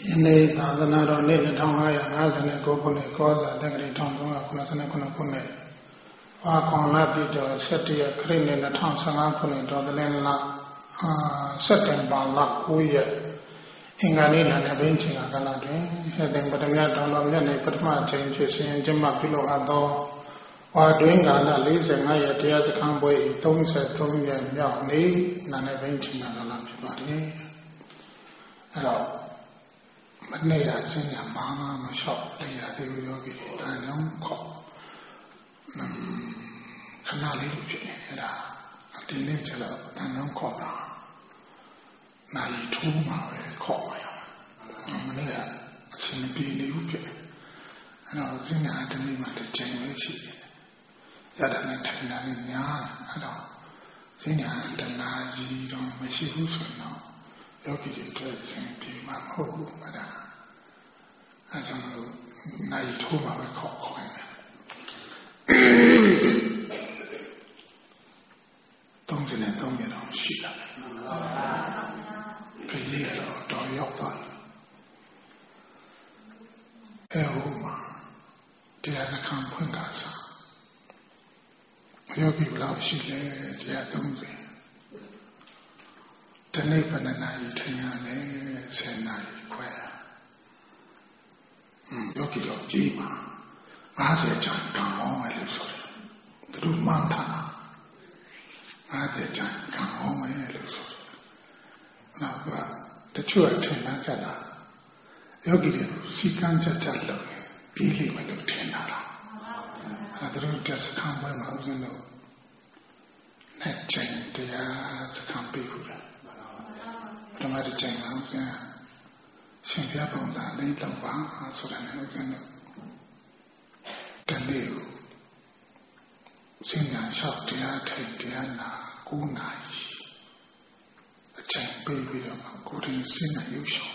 ယနေ့သာသနာတော်နှစ်2559ခုနှစ်ကောဇာတက္ကရာ1389ခုနှစ်အာခေါင်လပြည့်တော်17ရက်ခရစ်နှစ်2015ခုနှစ်တော်သလင်းလစက်တင်ဘာလ9ရက်အင်္ဂါနေ့နံနက်ပိုင်းချိန်ကာလတွင်ဟေတင်ပထမတော်တော်မြတ်នៃပထမအချိန်ဖြစ်စဉ်ကျင်းပပြုလုပ်အပ်သောဝါတွင်ကာလ45ရက်တရားစခန်းပွဲ၏33ရက်မြောက်နေ့နံနက်ပိုင်းချိန်ကာလဖြစ်ပါသည်အဲ့တော့မနေ့ကစဉ်းရမှာမလျှောက်လေရသေးဘူးယောဂီတွေတန်ကြောင်းခေါ်ခဏလေးဖြစ်နေအဲ့ဒါဒီနေ့ကျတော့တန်ကြောင်းခေါ်တာနိုင်ထူးမှာပဲခေါ်မှာရမနေ့ကအချိန်ပြေနေဘူးဖြစ်အဲ့တော့စဉ်းရတနေ့မှတစ်ချိန်ပဲရှိတယ်ရတဲ့နဲ့ထိုင်တာလည်းများအဲ့တော့စဉ်းရတနာကြီးတော့မရှိဘူးဆိုတော့ယောဂီတွေအတွက်စဉ်းပြေမှာမဟုတ်ဘူးအဲ့ဒါအဲကြောင့်နိုင်ထိုးမှာပဲခေါ်တယ်33ရက်တော့ရှိလာတယ်ခရီးရတော့တော်ရောက်သွားတယ်အဲဟိုမှာတရားစခန်းဖွင့်တာစားယောဂီဘယ်လောက်ရှိလဲတရား30တနေ့ဘယ်နှနာရီထိုင်ရလဲ10နာရီခွဲယောဂီတော့ကြည့်ပါ50ကျန်ကံမောင်းမယ်လို့ဆိုတယ်သူတို့မှန်းထား50ကျန်ကံမောင်းမယ်လို့ဆိုတယ်နောက်ကတချို့အထင်မှကြတာယောဂီတွေစီကံကြလုပ်ပြီးလိမ့်မယ်လို့ထင်တာလားအဲဒါတို့တက်စခန်းပွဲမှာဦးဇင်းတို့နဲ့ချိန်တရားစခန်းပေးဖို့လားဓမ္မတချိန်မှာဦးဇင်းရှင်ပြပုံစံလေးလောက်ပါဆိုတာနဲ့ဦးဇင်းတို့တနေ့ကိုစဉ္ညာလျှောက်တရားထိုင်တရားနာ9နာရီအချိန်ပေးပြီးတော့ကိုယ်ရင်စဉ်းနေရုပ်ရှောင်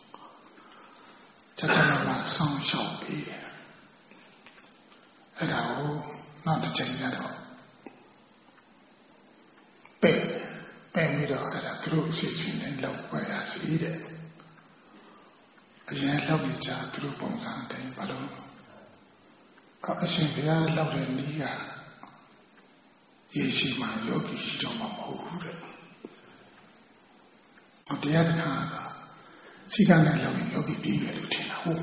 တတမမဆောင်းလျှောက်ပြီးတယ်အဲ့ဒါကိုနောက်တစ်ချိန်ကျတော့ပဲ့ပြီးတော့အဲ့ဒါသူတို့အစီအစဉ်နဲ့လောက်ပွဲရစီတဲ့အရင်လောက်ပြီးကြသူတို့ပုံစံတိုင်းဘာလို့အရှင်ဘုရားလောက်တဲ့နည်းကရေရှိမှယောဂီရှိတော့မှမဟုတ်ဘူးတဲ့တရားသနာကစိကနဲ့လောက်ရင်ယောဂီပြီးတယ်လို့ထင်တာဟုတ်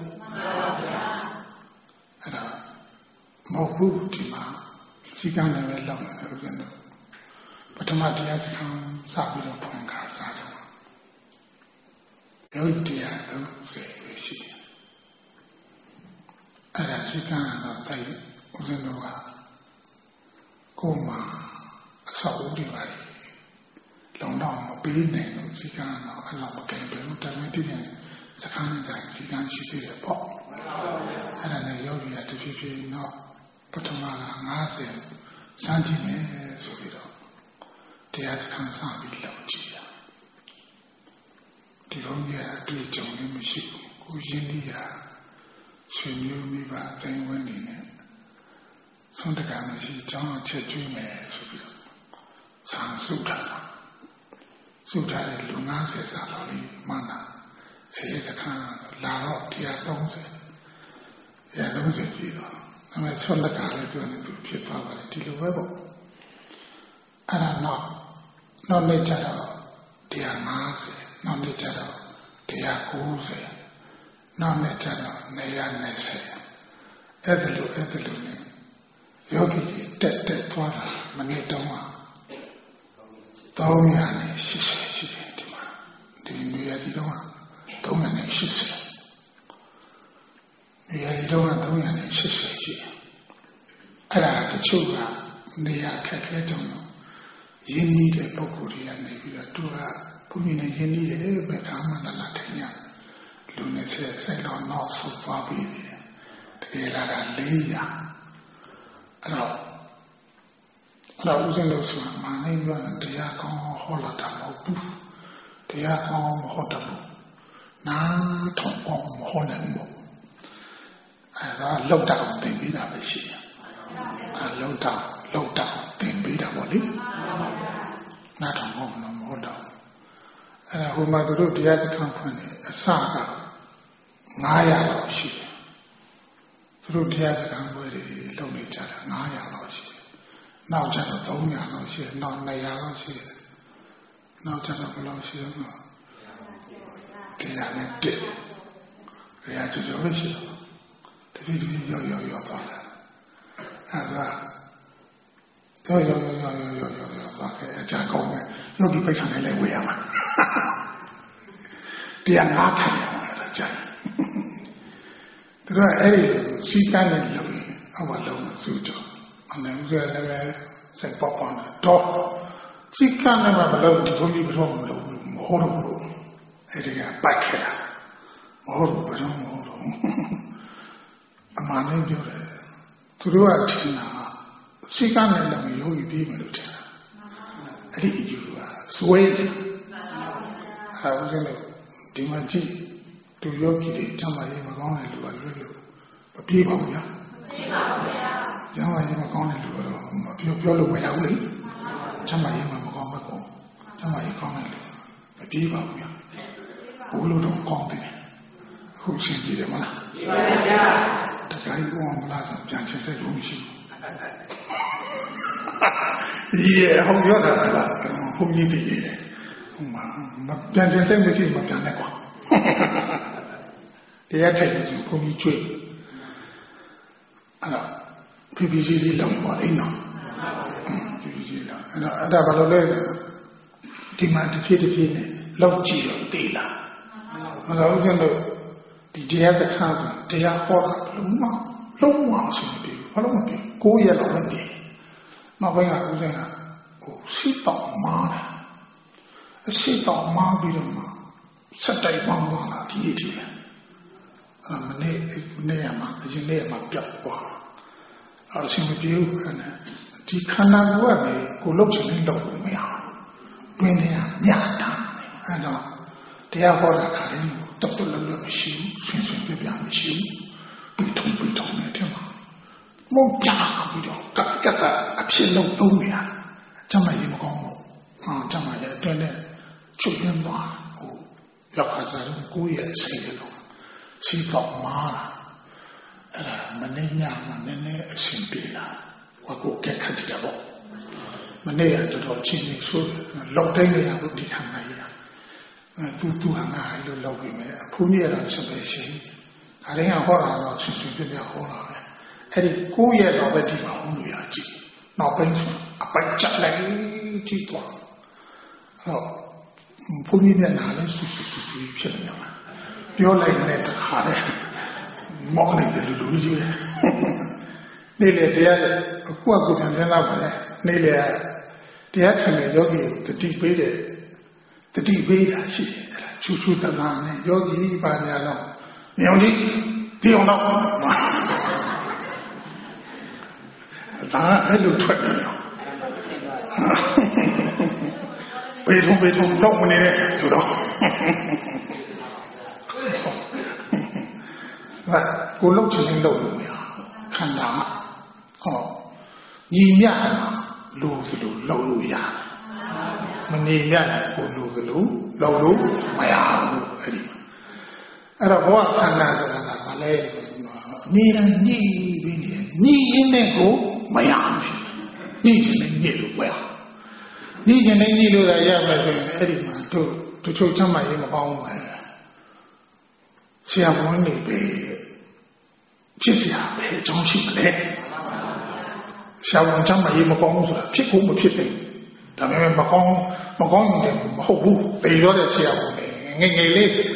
အဲ့ဒါမဟုတ်ဘူးဒီမှာစိကနဲ့ပဲလောက်တယ်ဦးဇင်းတို့ပထမတရားစခန်းစပြီးတော့ဖွင့်ခါစားတယ်ယောဂီတရား30ပဲရှိတယ်အဲ့ဒါစိကကတော့တိုက်ဦးဇင်းတို့ကကိုယ်မှာအဆောက်အဦတွေပါလေလုံတော့မပေးနိုင်လို့စိကကတော့အဲ့လိုမကင်တယ်လို့တမန်တည်းစခန်းဆိုင်စိကရှိသေးတယ်ပေါ့အဲ့ဒါနဲ့ယောဂီကတဖြည်းဖြည်းတော့ပထမက50စမ်းကြည့်မယ်ဆိုပြီးတော့တရားစခန်းစပြီးလောက်ကြည့်တာဒီလိုမျိုးအတွေ့အကြုံလည်းမရှိဘူးကိုရင်းနှီးရာဆွေမျိုးမိဘအတိုင်းဝန်းနေနဲ့ဆုံးတကမရှိကြောင်းချက်ကျွေးမယ်ဆိုပြီးတော့ဆံစုထားတာစုထားတဲ့လူ90စာလောက်လေးမှန်းတာဆေးစခန်းလာတော့130ပြီတော့ဒါပေမဲ့ဆုံးတကလည်းသူနဲ့သူဖြစ်သွားပါတယ်ဒီလိုပဲပေါ့အဲ့ဒါနောက်နေ့ကျတော့150နောက်နေ့ကျတော့190နောက်နေ့ကျတော့120အဲ့ဒါလိုနဲ့ယောဂီကြီးတက်သွားတာမနေ့တုန်းက380ရှိတယ်ဒီမှာဒီနေရာဒီတော့380နေရာဒီတော့380ရှိတယ်အဲ့ဒါတချို့ကနေရာခက်ခဲကြုံတော့ရင်းနှီးတဲ့ပုဂ္ဂိုလ်တွေကနေပြီးတော့သူကဘုရားနဲ့ရင်းနှီးတယ်ပဲဒါမှလာထင်ရလူနဲ့ဆက်တော့နောက်ဆုတ်သွားပြီးတယ်တကယ်လာတာ400အဲ့တော့ဦးဇင်းတို့ဆိုတာမာနေကတရားကောင်းဟောလာတာမဟုတ်ဘူးတရားကောင်းမဟုတ်တယ်လို့နားထောင်အောင်မဟောနိုင်ဘူးအဲ့ဒါလောက်တာသင်ပေးတာပဲရှိတယ်အဲ့လောက်တာသင်ပေးတာပေါ့လေနားထောင်အောင်မဟုတ်တော့အဲ့ဒါဟိုမှာသူတို့တရားစခန်းဖွင့်တယ်အစက 900လောက်ရှိတယ်သူတို့တရားစကားပွဲတွေလုပ်နေကြတာ900လောက်ရှိတယ်နောက်ကျတော့300လောက်ရှိတယ်နောက်200လောက်ရှိတယ်နောက်ကျတော့ဘယ်လောက်ရှိလဲတရားနဲ့တက်တရားကြိုးပဲရှိတယ်တတိယရောက်သွားတယ်အဲဒါရောက်သွားခဲ့အကြံကောင်းတယ်ယောဂီပိတ်ဆံနဲ့လည်းဝေးရမှာတရားနာထိုင်ရတယ်ကြာဒါအဲ့ဒီစီကန်းနဲ့လုပ်ရင်အဝလုံးစုတော့အနေဥစ္စာလည်းပဲစိတ်ပေါက်ပေါက်တော့စီကန်းနဲ့မလုပ်ဒီလိုမျိုးတော့မလုပ်ဘူးမဟုတ်တော့ဘူးအဲ့ဒီကပိုက်ခဲ့တာမဟုတ်ဘူးဘာလို့မဟုတ်တော့အမှန်နဲ့ပြောတယ်သူတို့ကထင်တာစီကန်းနဲ့လည်းယောဂီပြီးမယ်လို့ထင်တာအဲ့ဒီအယူကစွဲတယ်ဟာဦးဇင်းတို့ဒီမှာကြည့်သူယောဂီတွေချမ်းသာရေးမကောင်းတဲ့လူကလွယ်လို့မပြေပါဘူးလားမပြေပါဘူးဗျာချမ်းသာရေးမကောင်းတဲ့လူကတော့ပြောလို့မရဘူးလေချမ်းသာရေးမကောင်းဘက်ကောချမ်းသာရေးကောင်းတဲ့လူမပြေပါဘူးဗျာဘိုးလိုတော့ကောင်းတယ်အခုရှင်းကြည့်တယ်မလားပြေပါဗျာတခါကြီးကောင်းမလားဆိုပြန်ချက်ဆက်လို့မရှိဘူးဒီဟုတ်ပြောတာလားဘုန်းကြီးတည်တယ်ဟိုမှာပြန်ချက်ဆက်မရှိမှပြန်လိုက်ကွာတရားထိုင်လို့ဆိုဘုန်းကြီးကျွေးအဲ့တော့ PPCC လောက်ပါလိမ့်နော် PPCC လောက်အဲ့ဒါဘာလို့လဲဒီမှာတစ်ဖြည်းနဲ့လောက်ကြည့်တော့တေးလာမလားဦးဇင်းတို့ဒီတရားသခါဆိုတရားဟောတာလုံးဝအဆင်မပြေဘူးဘာလို့မပြေ9ရက်လောက်ပဲပြေနောက်ပိုင်းကဦးဇင်းကဟိုစိတ်တောင်မာတယ်အစိတ်တောင်မာပြီးတော့မှဆက်တိုက်ပေါင်းသွားတာဒီအထိအဲ့မနေ့ရမှာအရင်နေ့ရမှာပြောက်သွားအဆင်မပြေဘူးခဏဒီခန္ဓာကိုယ်ကနေကိုလှုပ်ချင်နေတော့မရဘူးတွင်နေရညတာအဲ့တော့တရားဟောတာခါတိုင်းတော်တော်လည်းမရှိဘူးဆွင်ပြမရှိဘူးပြီးထုံနေတယ်မှာမုန်းကြပြီးတော့ကတ်အဖြစ်လုံးသုံးနေရကျမကြီးမကောင်းဘူးကျမကြီးအတွင်းနဲ့ချုပ်ရင်းသွားဟိုရောက်ခါစားတော့ကိုယ့်ရဲ့စိတ်လုံးစိတ်တော့မာအဲ့ဒါမနေ့ညမှာနည်းနည်းအဆင်ပြေလာဟောကိုကက်ခတ်ကြတယ်ပေါ့မနေ့ကတော်ချင်းနေဆိုလောက်တိုင်းနေရလို့ဒီခံနိုင်ရသူဟာငါအဲ့လိုလောက်ပြီးမယ်အဖိုးကြီးကတော့ဆက်ပဲရှိဒါတိုင်းကဟောတာတော့ဆွဆွပြဟောတာပဲအဲ့ဒီ9ရက်တော့ပဲဒီမှာဟောလို့ရကြည့်နောက်ပိုင်းအပိုက်ချက်လိုက်ကြည့်တော့အဲ့တော့ဘုန်းကြီးမျက်နှာလည်းဆူဖြစ်နေမှာပြောလိုက်တဲ့တခါလဲမောလိုက်တယ်လူကြီးပဲနေ့လေတရားအခုကပြန်စဉ်းစားပါလေနေ့လေတရားခံတဲ့ယောဂီတတိပေးတယ်တတိပေးတာရှိတယ်အဲ့ဒါချူတနာနဲ့ယောဂီပါညာတော့မြောင်ကြီးဒီအောင်တော့ဒါအဲ့လိုထွက်တယ်ပေထုံတော့မနေနဲ့ဆိုတော့ကိုလှုပ်ချင်လို့မရခန္ဓာဟောညီမြလို့ဆိုလို့လှုပ်လို့ရမနေမြကိုလို့ဆိုလို့လှုပ်လို့မရဘူးအဲ့တော့ဘောခန္ဓာဆိုတာကဘာလဲအမြဲတမ်းညှိပြီးနေညှိရင်းနဲ့ကိုမရဘူးညှိချင်လည်းညှိလို့မရညှိချင်လည်းညှိလို့ရမယ်ဆိုရင်အဲ့ဒီမှာတို့ချုပ်ချမ်းမရေးမကောင်းဘူးပဲဆရာမွန်းနေပဲဖြစ်စရာပဲအကြောင်းရှိမလဲဆရာဝန်ချမ်းမရေးမကောင်းဘူးဆိုတာဖြစ်ဖို့မဖြစ်တယ်ဒါပေမဲ့မကောင်းရင်လည်းမဟုတ်ဘူးပေရောတဲ့ဆရာဝန်ငယ်လေးဟို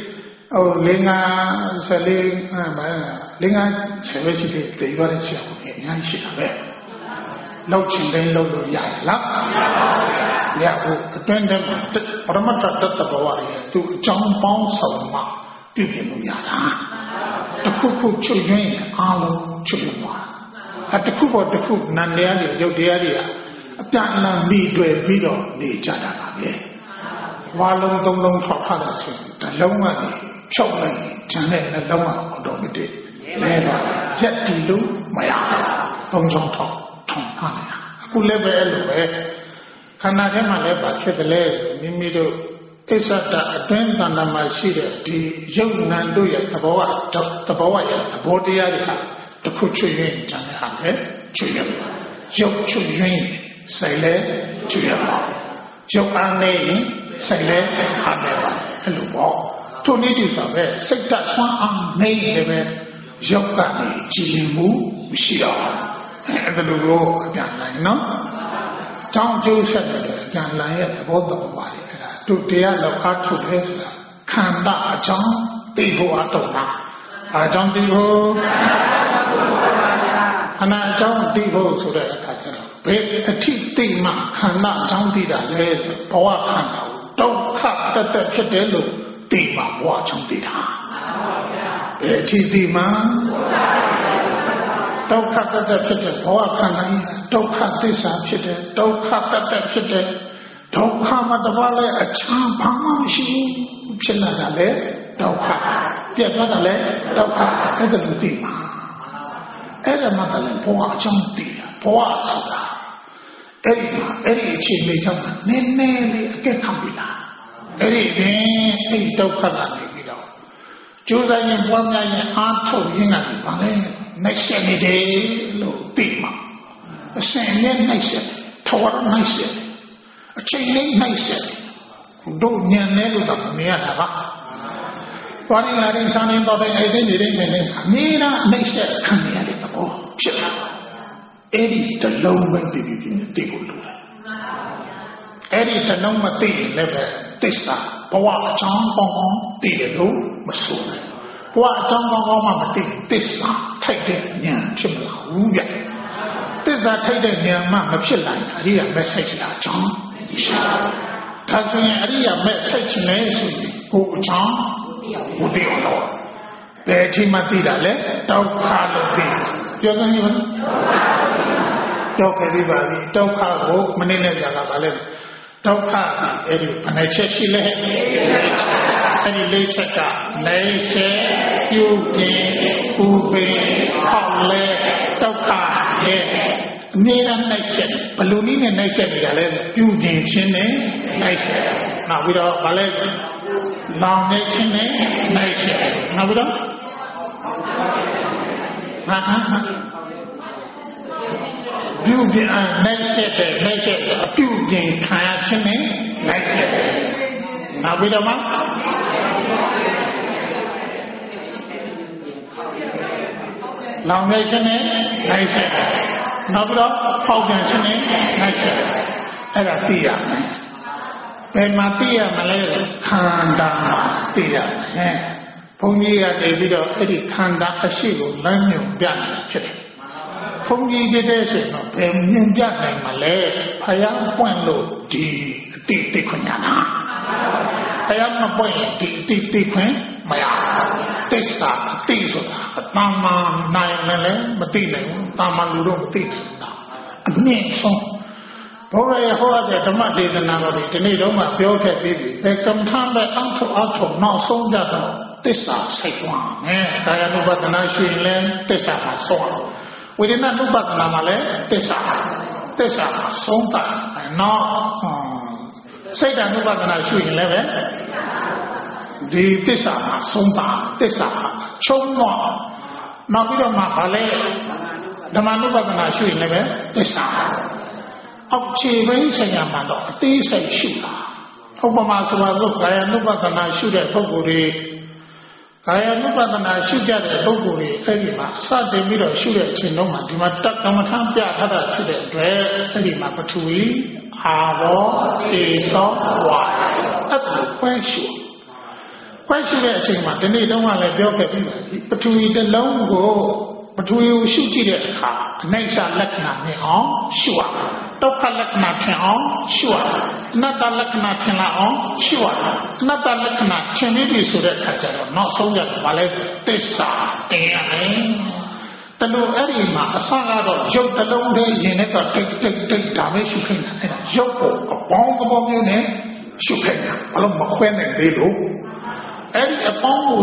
5-14ပဲရှိတယ်ပေရောတဲ့ဆရာဝန်အများကြီးရှိတာပဲလောက်ချင်တိုင်းလောက်လို့ရရလားမရဘူးအတွင်းထဲမှာပရမတ္ထတတ္တဘဝရဲ့သူအကြောင်းပေါင်းစုံမှာပြုပြင်လို့ရတာတခုခုချုပ်ရင်းအားလုံးချုပ်သွားတာတခုပေါ်တခုနန္တရားတွေရုပ်တရားတွေကအပြန်အလှန်မိတွေ့ပြီးတော့နေကြတာပါပဲဝါလုံးသုံးလုံးထောက်ထားတာဆိုရင်တလုံးကနေဖြောက်လိုက်ကျန်တဲ့နှလုံးကအော်တိုမက်တစ်လဲသွားတယ်ရက်တီလို့မရဘူးသုံးချောင်းထောက်ထားတယ်အခုလည်းပဲအဲ့လိုပဲခန္ဓာထဲမှာလည်းပါဖြစ်တယ်လေမိမိတို့ Isata attend Tanamashida, the young Nanduya, the Boa Bodia, the Kuchuyin, Janahane, Chuyam, Jok Chuyun, Sale, Chuyam, Jok Ane, Sale, Haneva, and Lubo. Two natives of it, say that one made Jokani, Jimu, Shia, and the Lugo, no? John Joseph, Jan Lion, both of body. To the other part to this, Kanda, John, people are Dona. I don't do, and I don't do so that a cheap thing, Kanda, John did a laser, Power Kanda, don't cut the Chedelo, Dima, watch on the a cheap man. Don't cut the Chedel, Power Kanda, don't cut this up, don't cut that Chedel. Don't come at the valley, a charm, she, Chilale, don't cut. Get what a leg, don't cut, and the Lutima. Ella Madeleine, poor John Deer, poor Soda. Eddie Chimney John, Nene, get Camilla. Eddie, don't cut on me. Joseph and one night, Aunt told you nothing, next any day, low Dima. The same next, Tora nice. A chain nice. Don't near Nelu, near Nava. What in Latin Sunday, but I didn't Nina nice, come near the ball. Eddie, the low way in the table. Eddie, the no material level, Tessa, Poa, John Bong, Tilo, Masura. Poa, John Bong, Tessa, take it, Yan, Chimla, Ruya. Tessa, take it near Mamma Chilla, Ria message, John. That's when Ria message nation, who John would be on. Betty Matida, don't call it. Doesn't even talk everybody, don't call Manila Zagabale, don't call any Panachile, any later, they say, you can, who be, Hole, don't call it. Nina nation, ballooning and nation, you did nation. Now we don't ballet, long nation, nation. Now we don't. Building a nation, a building, nation. Now we don't want. Long nation, nation. Nobody, how can you nice? And a dear man. When my dear Malay, Kanda, dear, Pony at a video, Eddie Kanda, a shield, Lanyu, Bian, Pony did this, New Bian, Malay, Payam Puenlo, the Quinana. I am a boy, the Queen, Maya, Tessa, Tessa. Tama Nile, Matina, Tama Luro, a mean song. Pora Hoa, the Mati, the Navadi, the Nidoma, Pioca baby, they come time by Uncle, not so that this are safe one. I know about the Nashi land, this are so. We did not know about the Namale, this are so bad, and not say that know about the Nashi level. The Tessa, Somba, Tessa, Choma. Now we don't have the Manubana shoe level, Tessa. Up Chivation Yamano, Tessa Shula. Obama look, I am Nubana shoot at Boguri. I am Nubana shoot at Boguri, Edima, Saturday middle shoot at Chinoma, Dimatamatampa had a shoot at Edima Patui, Avo, Eso, why? That's the question. Why should I say, the need don't want to build a people? But to eat the long go, but we will shoot it at car. Next, I let nothing on, sure. Don't let nothing on, sure. Not a let nothing on, sure. Not a let nothing is to the catcher, not so that ballet, this are the low area, a saga of joke the long day, you never take damage, you can joke a bomb above your name, you can, along McQueen and Delo. Eddie upon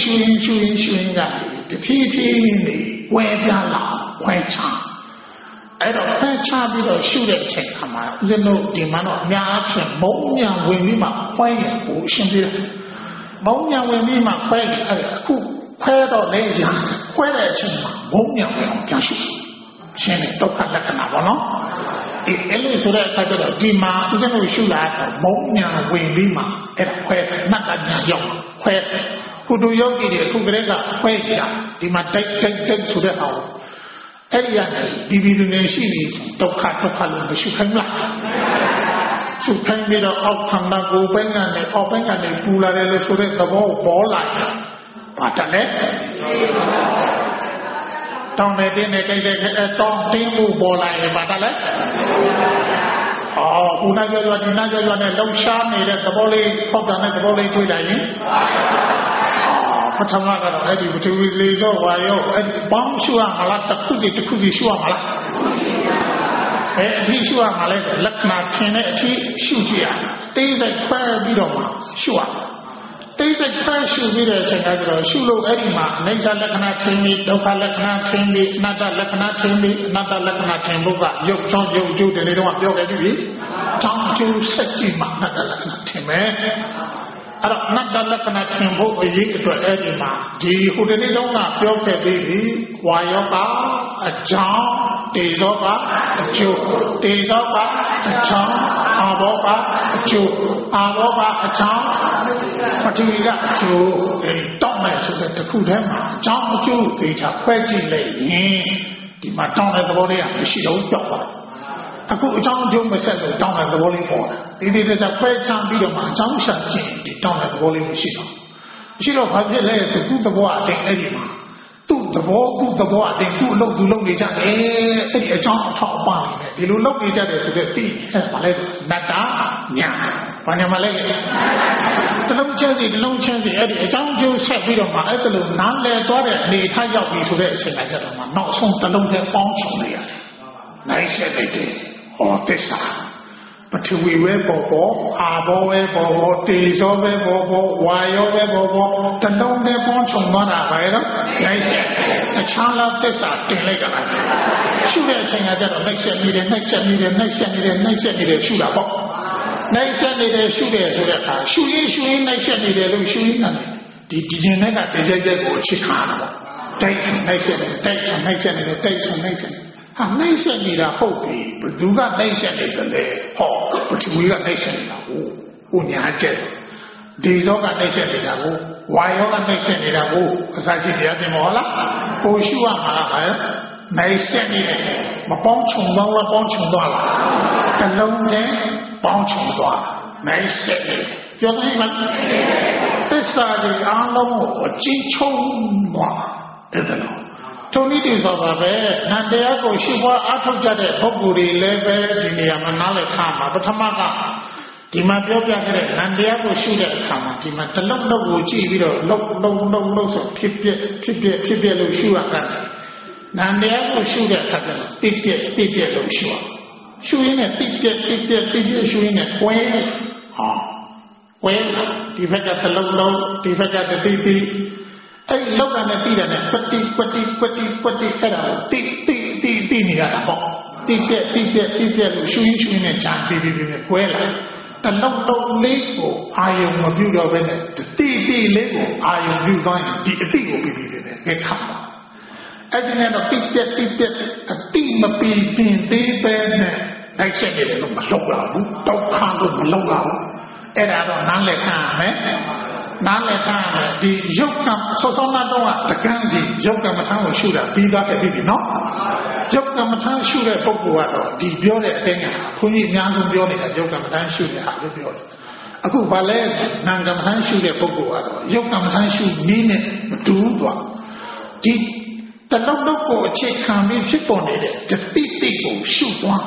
shooting that the PP where they are quite charm. အဲ့တော့ဖမ်းချပြီးတော့ရှုတဲ့အချိန်ခါမှာဦးဇင်းတို့ဒီမှာတော့အများအားဖြင့်မုံညာဝင်ပြီးမှခွဲရင်ကိုအရှင်းပြေတယ်မုံညာဝင်ပြီးမှခွဲရင်အဲ့အခုခွဲတော့လေကြာခွဲတဲ့အချိန်မှာမုံညာဝင်အောင်ပြန်ရှုရှင်းတယ်ဒုက္ခလက္ခဏာပေါ့နော်ဒီအဲ့လိုဆိုတဲ့အခါကျတော့ဒီမှာဦးဇင်းတို့ရှုလာတော့မုံညာဝင်ပြီးမှအဲ့ခွဲနတ်တညာရောက်ခွဲကုတုယောဂီတွေအခုကလေးကခွဲကြဒီမှာတိုက်ဆိုတဲ့အောင်အဲ့ဒီကနေဒီလူငယ်ရှိနေဒုက္ခလို့မရှိခိုင်းလားရှုခိုင်းပြီးတော့အောက်ခန္ဓာကိုယ်ပိုင်းကနေအောက်ပိုင်းကနေပူလာတယ်လို့ဆိုတဲ့သဘောပေါ်လာတယ်ဘာတလဲတောင်းတဲ့တင်းနဲ့ကြိုက်တဲ့တောင်းတင်းမှုပေါ်လာရင်ဘာတလဲခုနပြောဒီနာပြောနဲ့လှုပ်ရှားနေတဲ့သဘောလေးပေါက်တာနဲ့သဘောလေးတွေ့လာရင်ပထမကတော့အဲ့ဒီပထဝီလေးသောဝါရောအဲ့ဒီပေါင်းရှုရမှာလားတစ်ခုစီရှုရမှာလားအဲ့ဒီရှုရမှာလဲလက္ခဏာထင်တဲ့အထိရှုကြည့်ရတေးစိတ်ခွဲပြီးတော့မှရှုရတေးစိတ်ခွဲရှုပြီးတဲ့အချိန်ကကျတော့ရှုလို့အဲ့ဒီမှာအနိစ္စလက္ခဏာထင်ပြီးဒုက္ခလက္ခဏာထင်ပြီးအနတ္တလက္ခဏာထင်ပြီးအနတ္တလက္ခဏာထင်ဖို့ကရုပ်ချောင်းရုပ်ကျိုးတယ်လေတော့ပြောခဲ့ပြီချောင်းကျိုးဆက်ကြည့်မှအနတ္တလက္ခဏာထင်မယ်အဲ့တော့အနတ္တလက္ခဏာထင်ဖို့အရေးအတွက်အဲ့ဒီမှာဒီဟိုတနေ့တုန်းကပြောခဲ့ပြီးပြီဝါယောကအကြောင်းတေဇောကအကျိုးတေဇောကအကြောင်းအာဘောကအကျိုးအာဘောကအကြောင်းပထဝီကအကျိုးတောင်းမယ်ဆိုတဲ့တစ်ခုတည်းမှာအကြောင်းအကျိုးဒေတာခွဲကြည့်လိုက်ရင်ဒီမှာတောင်းတဲ့သဘောလေးကမရှိတော့ကြောက်ပါအခုအကြောင်းအကျိုးမဆက်လို့တောင်းတဲ့သဘောလေးပေါ်တယ်ဒီခွဲချပြီးတော့မှအကြောင်းရှာကြည့်ဒီတောင်းတဲ့သဘောလေးမရှိတော့ဘာဖြစ်လဲသူ့သဘောအတင်းအဲ့ဒီမှာသူ့သဘောအတင်းသူ့အလုပ်သူလုပ်နေကြတယ်အဲ့ဒီအကြောင်းအထောက်အပံ့နေတယ်ဒီလိုလုပ်နေကြတယ်ဆိုတော့သိအဲ့ဘာလဲနတ္တညာဘာညာမလဲတလုံးချင်းစီအဲ့ဒီအကြောင်းကျိုးဆက်ပြီးတော့မှအဲ့ဒါလိုနားလည်သွားတဲ့အနေထားရောက်ပြီဆိုတဲ့အချိန်ကကျတော့မှနောက်ဆုံးတလုံးနဲ့ပေါင်းချုံနေရတယ်နိုင်ဆက်တဲ့ဟောတစ္ဆာပထဝီဝဲပေါ်အာဘောဝဲပေါ်တေဇောဝဲပေါ်ဝါယောဝဲပေါ်တလုံးနဲ့ပေါင်းချုံသွားတာပဲနော်နိုင်ဆက်အခြားလားတစ္ဆာတင်လိုက်တာရှုတဲ့အချိန်ကကျတော့နိုင်ဆက်နေတယ်ရှုတာပေါ့နိုင်ဆက်နေတယ်ရှုတယ်ဆိုတဲ့အခါရှုရင်နိုင်ဆက်နေတယ်လို့ရှုရင်းနဲ့ဒီကျင်တဲ့ကတကြိုက်ကိုအချစ်ခါတာပေါ့တိုက်နိုင်ဆက်နေတိုက်နိုင်ဆက်နှိမ့်ဆက်နေတာဟုတ်ပြီဘယ်သူကနှိမ့်ဆက်နေတယ်လဲဟောပထဝီကနှိမ့်ဆက်နေတာကိုညာကျက်ဒီဇောကနှိမ့်ဆက်နေတာကိုဝါယောကနှိမ့်ဆက်နေတာကိုအစာရှိတရားတင်မဟုတ်လားကိုရှုရမှာဟဲ့နှိမ့်ဆက်နေတယ်မပေါင်းချုံတော့လားပေါင်းချုံတော့လားတလုံးနဲ့ပေါင်းချုံသွားနှိမ့်ဆက်နေပြောတယ်မသစ္စာတွေအားလုံးကိုအကြည့်ချုံသွားတယ်တော့ထုံနည်းတည်ဆိုတာပဲနန္တရားကိုရှိပွားအားထုတ်ကြတဲ့ပုဂ္ဂိုလ်တွေလည်းပဲဒီနေရာမှာနားလည်ထားမှာပထမကဒီမှာပြောပြခဲ့တဲ့နန္တရားကိုရှုတဲ့အခါမှာဒီမှာတလုံးလုံးကိုကြည့်ပြီးတော့လုံးဆိုဖြစ်ပြလို့ရှုရတာနန္တရားကိုရှုတဲ့အခါကျတော့တိပြလို့ရှုရင်းနဲ့တိပြရှုရင်းနဲ့ကွဲဒီဘက်ကတလုံးလုံးဒီဘက်ကတတိအဲ့လောက်ကနဲ့ပြီးတယ်နဲ့ကွတိအဲ့ဒါကိုတိနေရတာပေါ့တိပြလို့ရှုရင်းနဲ့ဂျာတိကွဲလာတလုံးလေးကိုအာယုံမပြုတော့ဘဲနဲ့တိလေးကိုအာယုံပြုသွားရင်ဒီအတိကိုပြီးတယ်ပဲခါပါအဲ့ဒီနဲ့တော့တိပြအတိမပြီးတင်သေးပဲနဲ့လိုက်ဆက်နေတယ်လို့မလုပ်ရဘူးဒုက္ခလို့မလုပ်ရဘူးအဲ့ဒါတော့နားလည်ခံရမယ်နားလည်ထားတယ်ဒီယုတ်ကဆောစောနာတော့တကန်းဒီယုတ်ကမထမ်းကိုရှုတာပြီးသားခဲ့ပြီနော်ယုတ်ကမထမ်းရှုတဲ့ပုဂ္ဂိုလ်ကတော့ဒီပြောတဲ့အတိုင်းကခွန်ကြီးအများဆုံးပြောနေတာယုတ်ကမထမ်းရှုတဲ့ဟာလို့ပြောတယ်အခုဗာလဲနာမ်ကမထမ်းရှုတဲ့ပုဂ္ဂိုလ်ကတော့ယုတ်ကမထမ်းရှုနည်းနဲ့မတူသွားဒီတလုံးကိုအခြေခံပြီးဖြစ်ပေါ်နေတဲ့တတိကိုရှုသွား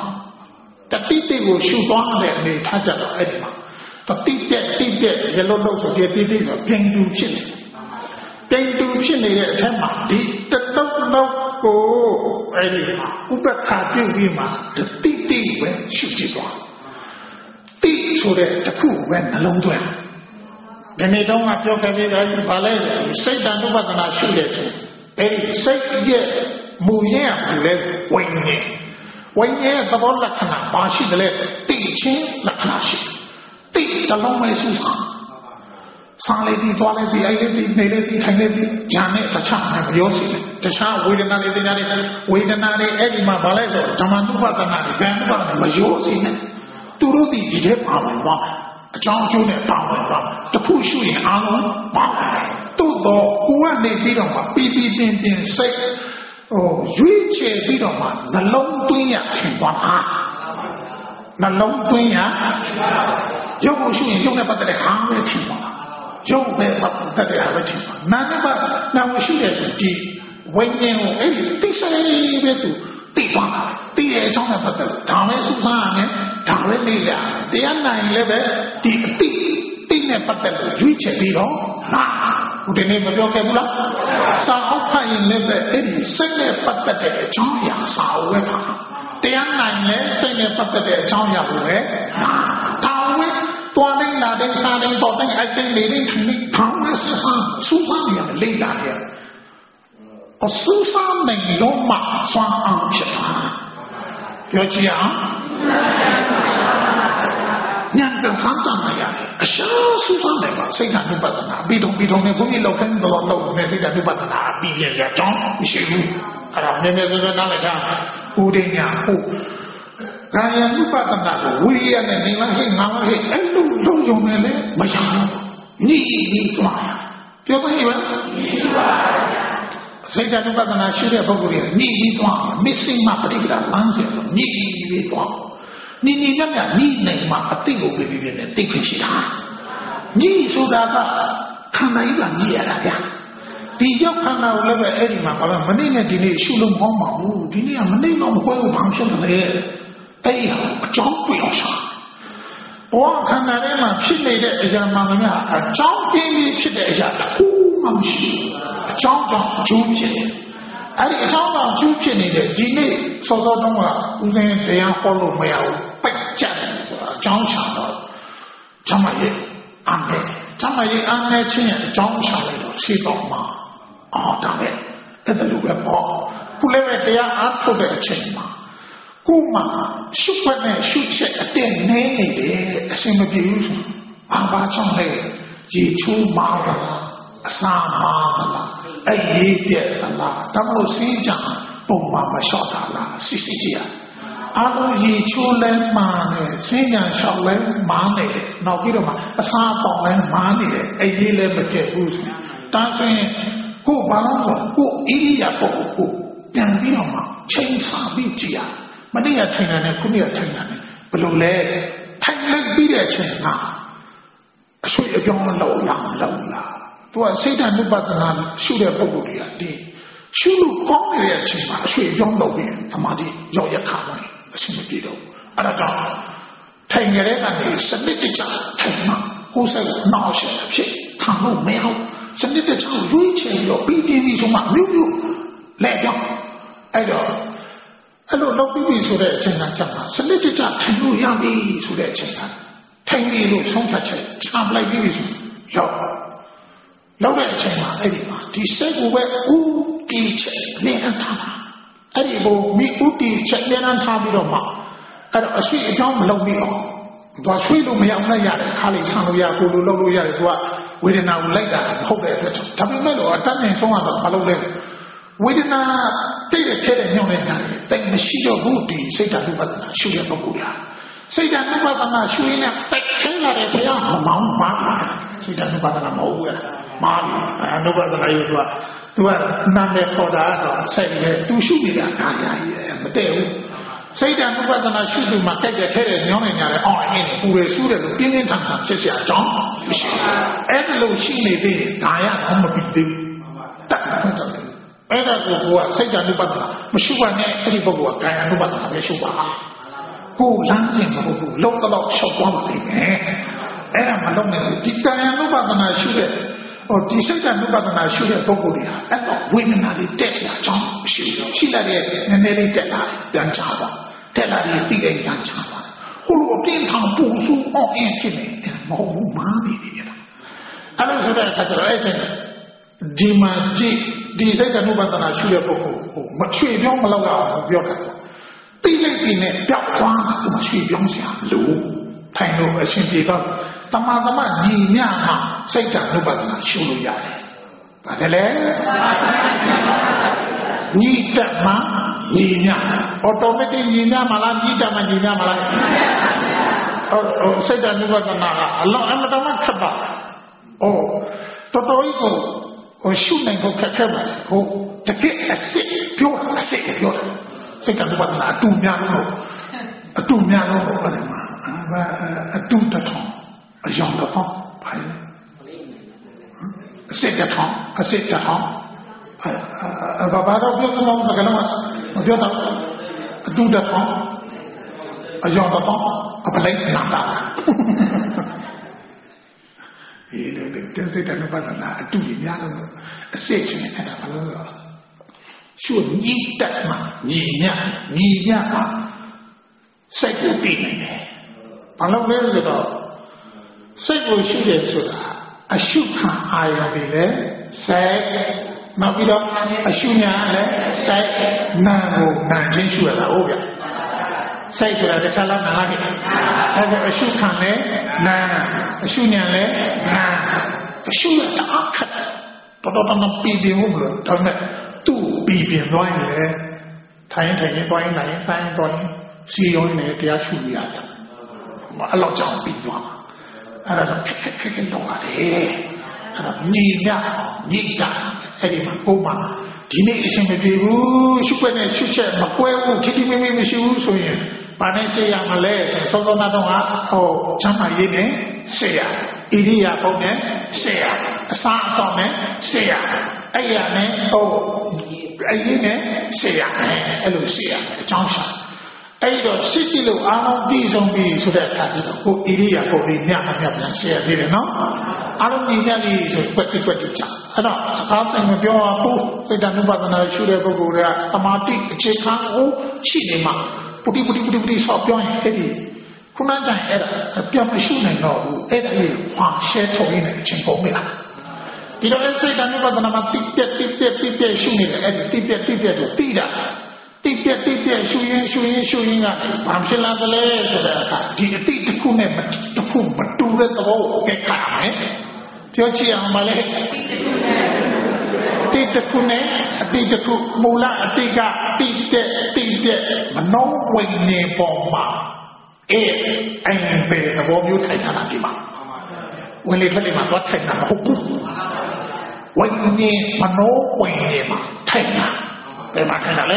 တဲ့အနေထားကြတော့အဲ့ဒီမှာတိတဲ့ရလို့ဆိုပြတိဆိုပြင်တူဖြစ်နေတဲ့အထက်မှာဒီတလုံးကိုအဲ့ဒီဥပက္ခပြုပြီးမှတိပဲရှုကြည့်သွားတိဆိုတဲ့တစ်ခုပဲနှလုံးသွင်းဒီနေ့တော့ပြောခဲ့ပြီးတော့ဗာလဲစိတ်တန်ဥပဒနာရှုတယ်ဆိုအဲ့ဒီစိတ်ရဲ့မူရင်းကလည်းဝိညာဉ်ဝိညာဉ်ရဲ့သဘောလက္ခဏာပါရှိတယ်လေသိချင်းလက္ခဏာရှိသိတလုံးပဲစုဆောင်စားလေးပြီးသွားလေးပြီးအဲ့လေးပြီးနေလေးပြီးထိုင်လေးပြီးဉာဏ်နဲ့တခြားမပြောစီတခြားဝေဒနာတွေတရားတွေဝေဒနာတွေအဲ့ဒီမှာဘာလဲဆိုဓမ္မနုပဒနာတွေဘယ်နုပဒနာမပြောစီနဲ့သူတို့ဒီထဲပါဝင်သွားအကြောင်းအကျိုးနဲ့ပါဝင်သွားတခုရှိရင်အားလုံးပါတို့တော့ကိုယ်ကနေပြီးတော့မှပြီးပြီးတင်းတင်းစိတ်ရွေးချယ်ပြီးတော့မှနှလုံးသွင်းရထင်သွားတာနှလုံးသွင်းရရုပ်ကိုရှိရင်ရုပ်နဲ့ပတ်သက်တဲ့အားပဲထင်သွားရုပ်ပဲပတ်သက်တဲ့အားပဲထင်သွားနာမ်နဲ့နာမ်ရှိတယ်ဆိုဒီဝိညာဉ်ကိုအဲ့ဒီသိစိတ်ပဲသူသိသွားတာသိတဲ့အကြောင်းနဲ့ပတ်သက်လို့ဒါပဲစူးစမ်းရမယ်ဒါပဲလေ့လာတရားနိုင်လည်းပဲဒီအသိနဲ့ပတ်သက်လို့ရွေးချယ်ပြီးတော့ဒီနေ့မပြောခဲ့ဘူးလားစာအုပ်ဖတ်ရင်လည်းပဲအဲ့ဒီစိတ်နဲ့ပတ်သက်တဲ့အကြောင်းအရာစာအုပ်ပဲပါတရားနိုင်လည်းစိတ်နဲ့ပတ်သက်တဲ့အကြောင်းအရာကိုပဲဒါဝဲတွားနေလာတဲ့စာရင်းပေါ်တဲ့အကျဉ်းလေးတွေထင်ပြီးထောင်းမစစူးစမ်းရလေ့လာတယ်အစူးစမ်းနိုင်လို့မှစွမ်းအောင်ဖြစ်တာပြောကြည့်အောင်ဉာဏ်ကစမ်းတမ်းမရတယ်အရှာစူးစမ်းတယ်ပါစိတ်ဓာတ်ဥပဒနာပြီးတော့နဲ့ဘုန်းကြီးလောက်ခိုင်းတော့လောက်နေစိတ်ဓာတ်ဥပဒနာပြီးပြန်ရကြောင်းမရှိဘူးအဲ့ဒါနည်းနည်းစောစောနားလည်တာဦးဒိညာဟုတ်ကာယ ဥပဒနာကိုဝိရိယနဲ့နေလားဟဲ့ငါလားဟဲ့အဲ့လိုလုံးုံနေလေမရဘူးညီသွားပြောပါရဲ့စိတ်ဓာတ်ဥပဒနာရှိတဲ့ပုဂ္ဂိုလ်ကညီပြီးသွားမစ္စည်းမပရိက္ခလမ်းစဉ်ညီပြီးသွားညီညီနဲ့ညီနိုင်မှာအတိတ်ကိုပြပြနဲ့သိခွင့်ရှိတာညီဆိုတာကခန္ဓာကြီးကညီရတာဗျာဒီရောက်ခန္ဓာကိုလည်းပဲအဲ့ဒီမှာဘာလို့မနေ့နဲ့ဒီနေ့ရှုလို့မဟုတ်ပါဘူးဒီနေ့ကမနေ့တော့မပွဲဘူးဘာဖြစ်လဲအဲ့ဒီအကြောင်းပြောရှာဘောခန္ဓာထဲမှာဖြစ်နေတဲ့အရာမှန်မှန်အကြောင်းပြင်းပြီးဖြစ်တဲ့အရာတစ်ခုမှမရှိအကြောင်းကြောင့်အကျိုးဖြစ်တယ်အဲ့ဒီအကြောင်းကြောင့်အကျိုးဖြစ်နေတဲ့ဒီနေ့စောစောတုန်းကဦးစင်းတရားဟောလို့မရဘူးပိတ်ကြတယ်ဆိုတာအကြောင်းရှာတော့ဓမ္မရဲ့အမေဓမ္မရဲ့အမေချင်းရဲ့အကြောင်းရှာလိုက်တော့ရှိတော့မှာဒါပဲအဲ့ဒါလိုပဲပေါ့ခုလည်းပဲတရားအားထုတ်တဲ့အချိန်မှာကိုယ်မှာရှုပ်ပတ်နဲ့ရှုပ်ချက်အတဲ့နည်းနေတယ်အစင်မပြေဘူးဆိုဘာကြောင့်လဲရေချိုးမာတာအစာမာတာအဲ့ဒီတဲ့လားဒါမှမဟုတ်စီးကြပုံမှန်မလျှော့တာလားစစ်စစ်ကြည့်ရအားလုံးရေချိုးလဲမာနေစီးညာလျှောက်လဲမာနေတယ်နောက်ပြီးတော့မှအစာပေါင်လဲမာနေတယ်အဲ့ဒီလည်းမကျက်ဘူးဆိုတာဆိုရင်ကိုယ်ဘာလို့ဆိုကိုယ်ဣရိယာပုတ်ကိုပြန်ပြီးတော့မှချိန်ဆပြီးကြည့်ရမနေ့ကထိုင်တာနဲ့ခုနေ့ကထိုင်တာနဲ့ဘယ်လိုလဲထိုင်လိုက်ပြီးတဲ့အချိန်ကအဆွေအပြောင်းလောက်လာသူကစိတ်ဓာတ်ဥပဒနာရှုတဲ့ပုဂ္ဂိုလ်တွေကဒီရှုလို့ကောင်းနေတဲ့အချိန်မှာအဆွေအပြောင်းလောက်ပြီးသမာဓိရောက်ရခါတယ်အဆင်မပြေတော့အဲ့ဒါကြောင့်ထိုင်ရတဲ့ကနေစနစ်တကျထိုင်မှကိုယ်စိတ်နှောက်ရှက်ဖြစ်ခံလို့မရဘူးစနစ်တကျရွေးချယ်ပြီးတော့ပြီးတင်းပြီးဆိုမှမျိုးလက်ပြောင်းအဲ့တော့အဲ့လိုလုပ်ပြီးဆိုတဲ့အချိန်ကကြာမှာစနစ်တကျထိုင်လို့ရပြီဆိုတဲ့အချိန်ကထိုင်ပြီးလို့ဆုံးဖြတ်ချက်ချလိုက်ပြီးဆိုလောက်တဲ့အချိန်မှာအဲ့ဒီမှာဒီစိတ်ကိုပဲဥတီချက်နေအထားပါအဲ့ဒီဘုံမိဥတီချက်နေအထားပြီးတော့မှအဲ့တော့အရှိအကြောင်းမလုပ်ပြီးတော့သွားဆွေးလို့မရအောင်လိုက်ရတယ်ခါလေးဆန်းလို့ရကိုလိုလုပ်လို့ရတယ်သူကဝေဒနာကိုလိုက်တာမဟုတ်တဲ့အတွက်ဒါပေမဲ့တော့အတတ်နဲ့ဆုံးကတော့မလုပ်လဲဝေဒနာတိတ်တဲ့ညောင်းနေတာတိတ်မရှိတော့ဘူးဒီစိတ်ဓာတ်ဥပဒနာရှုရပုဂ္ဂိုလ်လားစိတ်ဓာတ်ဥပဒနာရှုရင်လည်းတိတ်ခင်းလာတယ်ဘုရားမောင်းပါစိတ်ဓာတ်ဥပဒနာမဟုတ်ဘူးမာနုပဒနာရဲ့သူကနာမည်ခေါ်တာတော့စိတ်ရဲ့သူရှုနေတာကာယရဲ့မတည့်ဘူးစိတ်ဓာတ်ဥပဒနာရှုသူမှာတက်တဲ့ညောင်းနေကြတယ်အော်အင်းပူရရှုတယ်လို့ပြင်းပြင်းထန်ထန်ဖြစ်เสียအကြောင်းမရှိဘူးအဲ့ဒါလို့ရှိနေသေးတယ်ဒါရတော့မပြီးသေးဘူးတတ်တယ်အဲ့ဒါကိုစိတ်ဓာတ်ဥပဒနာမရှိပါနဲ့အဲ့ဒီပုဂ္ဂိုလ်ကကာယ ानु ပဒနာပဲရှုပါကိုလမ်းစဉ်မဟုတ်ဘူးလုံးတော့ရှောက်သွားပါလိမ့်မယ်အဲ့ဒါမလုံးနဲ့ဒီကာယ ानु ပဒနာရှုတဲ့ဒီစိတ်ဓာတ် ानु ပဒနာရှုတဲ့ပုဂ္ဂိုလ်တွေဟာအဲ့တော့ဝိညာဉ်တွေတက်လာကြောင်းရှိတယ်ရှိလာတဲ့နည်းနည်းလေးတက်လာပြန်ချပါတက်လာပြီးတိတ်ပြန်ချပါဟိုလိုအပြင်းထန်ပူဆူအောင်အင်းဖြစ်နေတယ်မဟုတ်ဘူးမာနေတယ်အဲ့လိုဆိုတဲ့အခါကျတော့အဲ့ကျဒီမှာဒီစိတ်ဓာတ် ानु ပဒနာရှုတဲ့ပုဂ္ဂိုလ်မချွေပြောင်းမလောက်အောင်ပြောတာတိလိပ်ပြီးနဲ့ပြောက်သွားသူမှရွှေပြောင်းစရာလို့ထိုင်လို့အရှင်ပြေတော့တမန်ညီမြမှာစိတ်ဓာတ်ဥပဒနာရှုလို့ရတယ်။ဘာလဲညီတတ်မှာညီမြအော်တိုမက်တစ်ညီမြမှာလားညီတတ်မှာညီမြမှာလားစိတ်ဓာတ်ဥပဒနာကအလောအမတမခက်ပါအော်တော်တော်ကြီးကိုရှုနိုင်ဖို့ခက်ခဲပါလေဟိုတကယ်အစစ်ပြောစိတ်ဓာတ်ဥပဒနာအတူများလို့ပါတယ်မှာအတူတထောင်အယောင်တထောင်ပါလေအစစ်တထောင်ဘာတော့ပြောစလုံးစကလုံးမပြောတော့အတူတထောင်အယောင်တထောင်အပလိုက်နာတာဒီလိုတဲ့စိတ်တနပါဒနာအတူကြီးများလို့အစစ်ချင်းအဲ့ဒါဘာလို့လဲရှုညီတက်မှာညီမြမှာစိတ်ကိုပြီးနေတယ်ဘာလို့လဲဆိုတော့စိတ်ကိုရှုတယ်ဆိုတာအရှုခံအာရုံတွေလည်းစိတ်နောက်ပြီးတော့အရှုညာလည်းစိတ်နာကိုနာချင်းရှုရတာဟုတ်ဗျစိတ်ဆိုတာတခြားလားနာလားအဲ့ဒါအရှုခံလည်းနာအရှုညာလည်းနာအရှုရတာအခက်တော်တော်ပြီးပြီမလို့ဒါပေမဲ့သူ့ပြီးပြင်သွားရင်လည်းထိုင်သွားရင်နိုင်ဆိုင်သွားရင်စီရုံးနေတရားရှုရတယ်အဲ့လောက်ကြောင့်ပြီးသွားမှာအဲ့ဒါခက်တော့ရတယ်အဲ့ဒါညီတာအဲ့ဒီမှာပုံမှာဒီနေ့အရှင်မပြေဘူးရှုွက်နဲ့ရှုချက်မကွဲဘူးထိတိမိမိမရှိဘူးဆိုရင်ဘာနဲ့ဆေးရမလဲဆိုစောစောကတော့ချမ်းသာရေးနဲ့ဆေးရဣရိယာပုတ်နဲ့ဆေးရအစာအသောက်နဲ့ဆေးရအဲ့ရနဲ့အရေးနဲ့ဆေးရအဲ့လိုဆေးရအကြောင်းရှာအဲ့တော့ရှိကြည့်လို့အားလုံးပြီးဆုံးပြီဆိုတဲ့အခါကျတော့ကိုဣရိယာပုတ်လေးမြတ်ပြန်ဆေးရသေးတယ်နော်အားလုံးညီမြပြီဆိုကွက်တိချအဲ့တော့စကားပြန်မပြောဘူးစိတ်ဓာတ်ဥပဒနာရှုတဲ့ပုဂ္ဂိုလ်ကတမာတိအခြေခံကိုရှိနေမှာပုတိဆောက်ပြောရင်အဲ့ဒီခုနကအဲ့ဒါပြန်မရှုနိုင်တော့ဘူးအဲ့ဒါကြီးခွာရှဲထုတ်ရင်းနဲ့အချင်းပုံမိလားဒီတော့စိတ်ဓာတ်ဥပဒနာမှာတိပြက်ရှုနေတယ်အဲ့ဒီတိပြက်ဆိုတိတာတိပြက်ရှုရင်းကဘာဖြစ်လာသလဲဆိုတဲ့အခါဒီအတိတစ်ခုနဲ့တစ်ခုမတူတဲ့သဘောကိုကြည့်ရမယ်ပြောချင်အောင်မလဲတိတစ်ခုနဲ့အတိတစ်ခုမူလအတိကတိတဲ့မနှောဝိညာဉ်ပေါ်မှာအင်ပေသဘောမျိုးထိုင်တာဒီမှာဝင်လေထွက်လေမှာသွားထိုင်တာမဟုတ်ဘူးဝိညာဉ်မနှောဝိညာဉ်မှာထိုင်တာဘယ်မှာထိုင်တာလဲ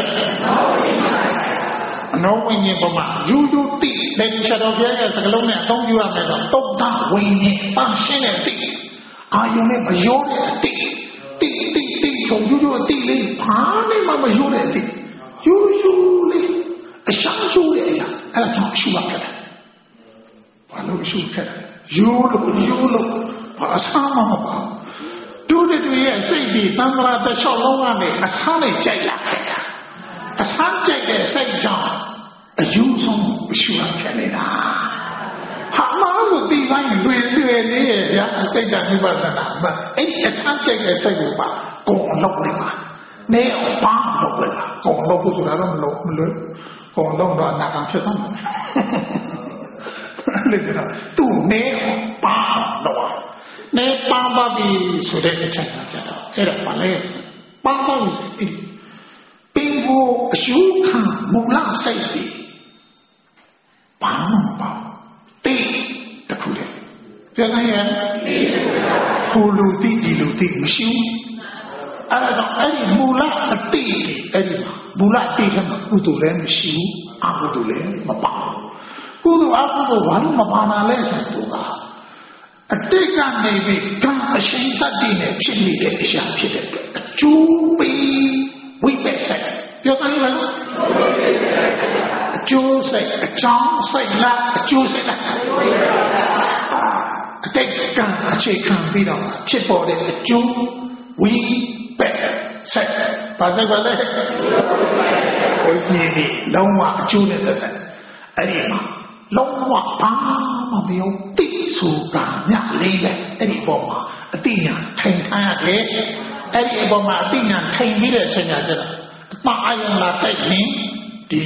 အနောဝိညာဉ်ပေါ်မှာယူတိလက်ရှိတော်ပြရဲ့စကလုံးနဲ့အသုံးပြုရမယ်ဆိုတော့တုတ်တဝိညာဉ်ပန်းရှင်းတဲ့တိအာယုန်နဲ့မရောတဲ့အတိဆိုယူအတိလေးဘာနဲ့မှမရောတဲ့အတိယူလေးအရှာယူတဲ့အရာအဲ့ဒါကြောင့်ရှုရခဲ့တယ်ဘာလို့ရှုခဲ့တယ်ယူလို့ဘာအစားမှမပါတို့ရဲ့စိတ်ဒီသံဃာတစ်လျှောက်လုံးကနေအစားနဲ့ကြိုက်လာခဲ့တာအစားကြိုက်တဲ့စိတ်ကြောင့်အယူဆုံးရှုရခဲ့နေတာဟာမလို့ဒီတိုင်းလွယ်လေးရဲ့ဗျာစိတ်ဓာတ်ဥပဒနာအဲ့အစားကြိုက်တဲ့စိတ်ကိုပါကိုယ်လောက်နေပါနေအောင်ပါလောက်ပဲကိုယ်လောက်ဖို့ဆိုတာတော့မလွယ်ကိုယ်လောက်တော့အနာဂတ်ဖြစ်သွားမှာလေကျတော့သူနေပါတော့နေပါပြီဆိုတဲ့အချက်ကြတော့အဲ့ဒါပါလေပါတော့ဆိုပြီးပင်ကိုအရှုခံမူလစိတ်ပြီးဘာမှမပါတိတခုလေပြောစမ်းရင်ကိုလူတိဒီလူတိမရှိအဲ့ဒါတော့အဲ့ဒီမူလအတိအဲ့ဒီမူလအတိကကုသိုလ်လည်းမရှိဘူးအကုသိုလ်လည်းမပါဘူးကုသိုလ်အကုသိုလ်ဘာလို့မပါနာလဲဆိုတော့အတိတ်ကနေပြီးကံအရှိန်တတ္တိနဲ့ဖြစ်နေတဲ့အရာဖြစ်တဲ့အတွက်အကျိုးပေးဝိပဿနာပြောစမ်းရလားအကျိုးစိတ်အကြောင်းစိတ်လားအကျိုးစိတ်လားအတိတ်ကံအခြေခံပြီးတော့ဖြစ်ပေါ်တဲ့အကျိုးဝိပဿနာဘာစိတ်ပါလဲဝိပဿနာလုံးဝအကျိုးနဲ့သက်အဲ့ဒီမှာလုံးဝဘာမှမရောတိဆိုတာညလေးပဲအဲ့ဒီပေါ်မှာအတိညာထိုင်ထားရတယ်အဲ့ဒီပေါ်မှာအတိညာထိုင်ပြီးတဲ့အချိန်ကျတော့အပအာယုံလာတိုက်ရင်ဒီ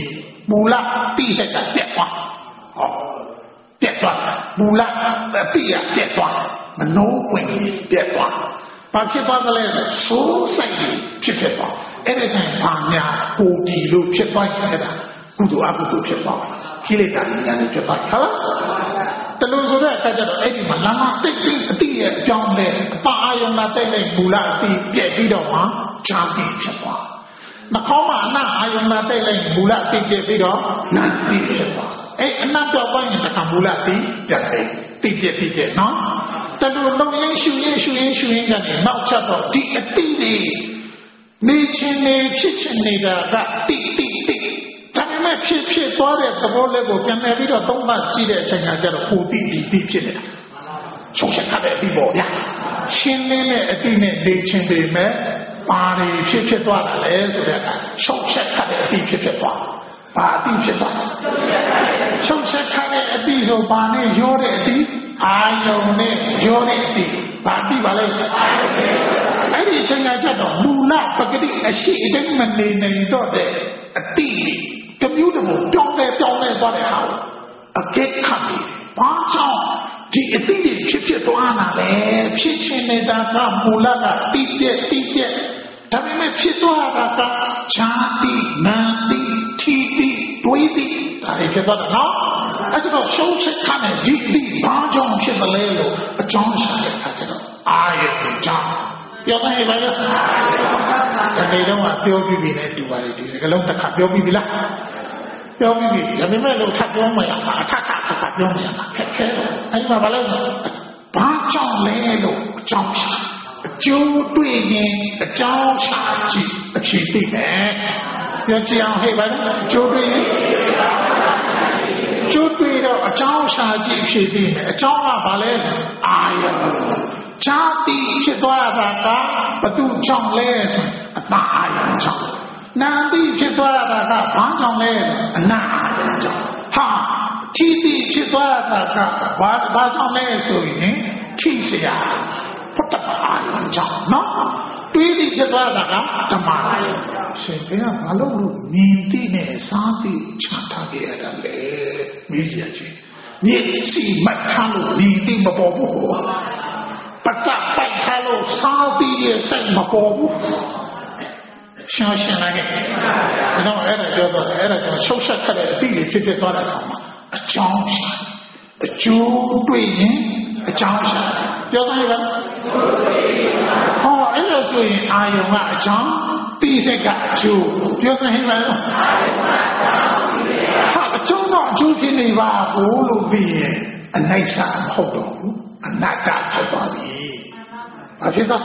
မူလတိစိတ်ကပြတ်သွားဟောပြတ်သွားမူလတိရပြတ်သွားမနိုးဝင်ပြတ်သွားဘာဖြစ်သွားသလဲဆိုးစိတ်ဖြစ်သွားအဲ့ဒီတိုင်းဘာများကိုဒီလို့ဖြစ်သွားခဲ့တာကုသိုလ်အကုသိုလ်ဖြစ်သွားခိလေသာဉာဏ်နဲ့ဖြစ်သွားဟုတ်တလူဆိုတဲ့အခါကျတော့အဲ့ဒီမှာလာမတိတ်တိတ်အတိရဲ့အကြောင်းနဲ့အပါအာယုံနဲ့တိတ်လိုက်မူလအတိပြည့်ပြီးတော့မှဈာတိဖြစ်သွားနှာခေါင်းမှာအနတ်အာယုံနဲ့တိတ်လိုက်မူလအတိပြည့်ပြီးတော့နတ်တိဖြစ်သွားအဲ့အနတ်ပြောက်သွားရင်တခါမူလအတိပြတ်တယ်တိပြည့်နော်တလူလုံးရင်းရှူရင်းကနေနောက်ချက်တော့ဒီအတိလေးနေချင်းနေဖြစ်ချင်နေတာကတိဒါပေမဲ့ဖြစ်သွားတဲ့သဘောလေးကိုပြန်နေပြီးတော့သုံးသပ်ကြည့်တဲ့အချိန်ကကျတော့ဟိုတိဖြစ်နေတာဆုံးချက်ခတ်တဲ့အတိပေါ့ဗျာရှင်းလင်းတဲ့အတိနဲ့နေချင်းပေမဲ့ပါရီဖြစ်သွားတာလေဆိုတဲ့အခါဆုံးချက်ခတ်တဲ့အတိဖြစ်သွားပါအတိဖြစ်သွားဆုံးချက်ခတ်တဲ့အတိဆိုပါနဲ့ရောတဲ့အတိအာယုံနဲ့ရောတဲ့အတိပါတိပါလေအဲ့ဒီအချိန်ကကျတော့မူလပဂတိအရှိအတိုင်းမနေနိုင်တော့တဲ့အတိတမျိုးတမျိုးပြောင်းလဲသွားတဲ့ဟာအကဲခတ်ပြီးဘာကြောင့်ဒီအတိတွေဖြစ်သွားတာလဲဖြစ်ချင်းနေတာကမူလကတိပြက်ဒါပေမဲ့ဖြစ်သွားတာကဈာတိနာတိထိတိတွေးတိဒါတွေဖြစ်သွားတာနော်အဲ့ဒါရှုံးချက်ခနဲ့ဒီတိဘာကြောင့်ဖြစ်သလဲလို့အကြောင်းရှာတဲ့အခါကျတော့အာယုံကြောင့်ပြောတယ်ပါလားဒီတော့ပြောပြီးပြီနဲ့တူပါလေဒီစကလုံးတစ်ခါပြောပြီးပြီလားပြောပြီးပြီဒါပေမဲ့လို့ထပ်ပြောမှရမှာအထပ်ပြောမှရမှာခက်ခဲတယ်အဲ့မှာဘာလဲဆိုဘာကြောင့်လဲလို့အကြောင်းရှာအကျိုးတွေ့ရင်အကြောင်းရှာကြည့်အဖြေသိတယ်ပြောကြည့်အောင်ဟဲ့ပါလားအကျိုးတွေ့ရင်ကျိုးတွေ့တော့အကြောင်းရှာကြည့်အဖြေသိမယ်အကြောင်းကဘာလဲအာယုံဈာတိဖြစ်သွားတာကဘသူကြောင့်လဲဆိုအတအာယုံကြောင့်နာတိဖြစ်သွားတာကဘာကြောင့်လဲအနာအာယုံကြောင့်ဟာထိတိဖြစ်သွားတာကဘာကြောင့်လဲဆိုရင်ထိเสียဘုဒ္ဓအာယုံကြောင့်နော်တွေးတိဖြစ်သွားတာကဓမ္မအာယုံရှင်ဘယ်ကဘာလို့မြင်တိနဲ့စားတိချထားခဲ့ရတာလဲမေးစရာချင်းမျက်စိမှတ်ထားလို့မြင်တိမပေါ်ဘူးပတ်သက်ပိုက်ထားလို့စားတိရဲ့စိတ်မပေါ်ဘူးရှင်းလိုက်တယ်ဒါကြောင့်အဲ့ဒါပြောတော့အဲ့ဒါကြောင့်ရှုပ်ရှက်ခက်တဲ့အတိတွေဖြစ်သွားတဲ့အခါမှာအကြောင်းရှာအကျိုးတွေ့ရင်အကြောင်းရှာပြောသားရပါဟောအဲ့လိုဆိုရင်အာယုံကအကြောင်းတိစိတ်ကအကျိုးပြောစမ်းဟဲ့ပါဟာအကျိုးတော့အကျိုးဖြစ်နေပါဘူးလို့သိရင်အနိုင်စာမဟုတ်တော့ဘူးအနတ္တဖြစ်သွားပြီဘာဖြစ်သွား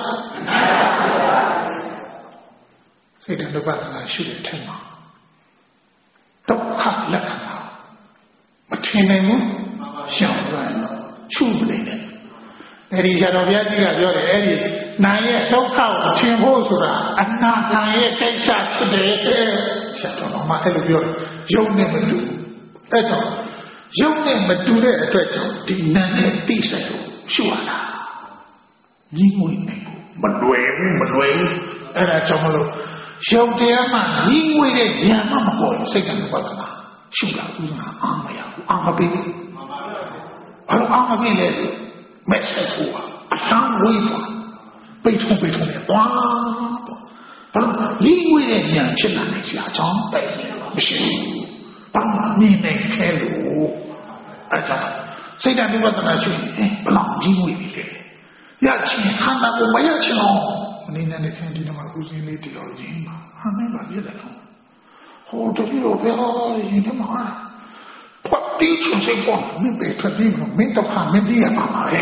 စိတ်ဓာတ်ပဒနာရှိတဲ့ထဲမှာဒုက္ခလက္ခဏာမထင်နိုင်ဘူးရှောင်သွားရင်ချုပ်နေတယ်အဲဒီဆရာတော်ဘုရားကြီးကပြောတယ်အဲဒီနာရဲ့ဒုက္ခကိုထင်ဖို့ဆိုတာအနာဂတ်ရဲ့ကိစ္စဖြစ်တယ်ဆရာတော်ကအဲ့လိုပြောတယ်ယုံနဲ့မတူအဲ့တော့ယုံနဲ့မတူတဲ့အတွက်ကြောင့်ဒီနာနဲ့သိစိတ်ကိုရှုရတာညီငွေနိုင်မလွယ်ဘူးအဲ့ဒါကြောင့်မလို့ရုပ်တရားမှညီငွေတဲ့ဉာဏ်မှမပေါ်စိတ်ကလည်းပတ်လာရှုတာဥစ္စာအာမရဘူးအာမပေးဘူးဘာလို့အာမပေးလဲမက်ဆက်ဖို့အဆန်းဝေးသွားပိတ်ထုံနဲ့သွားဘာလို့ညီငွေတဲ့ဉာဏ်ဖြစ်လာနိုင်စရာအကြောင်းပဲမရှိဘူးဘာမှမြင်နိုင်ခဲလို့အဲ့ဒါစိတ်ဓာတ်ဝိပဿနာရှိရင်ဘလောက်ညီငွေပြီလေရချင်ခန္ဓာကိုမရချင်အောင်မနေနဲ့ခင်ဒီမှာဥစဉ်လေးတယောက်ရင်းပါဟာမင်းပါပြည့်တယ်နော်ဟိုတတိတော့ဘယ်ဟာရင်းတယ်မှာဖတ်တိချင်စိတ်ပေါ်မင်းပဲထွက်ပြီးမင်းတော့ခါမင်းတည်းရမှာပဲ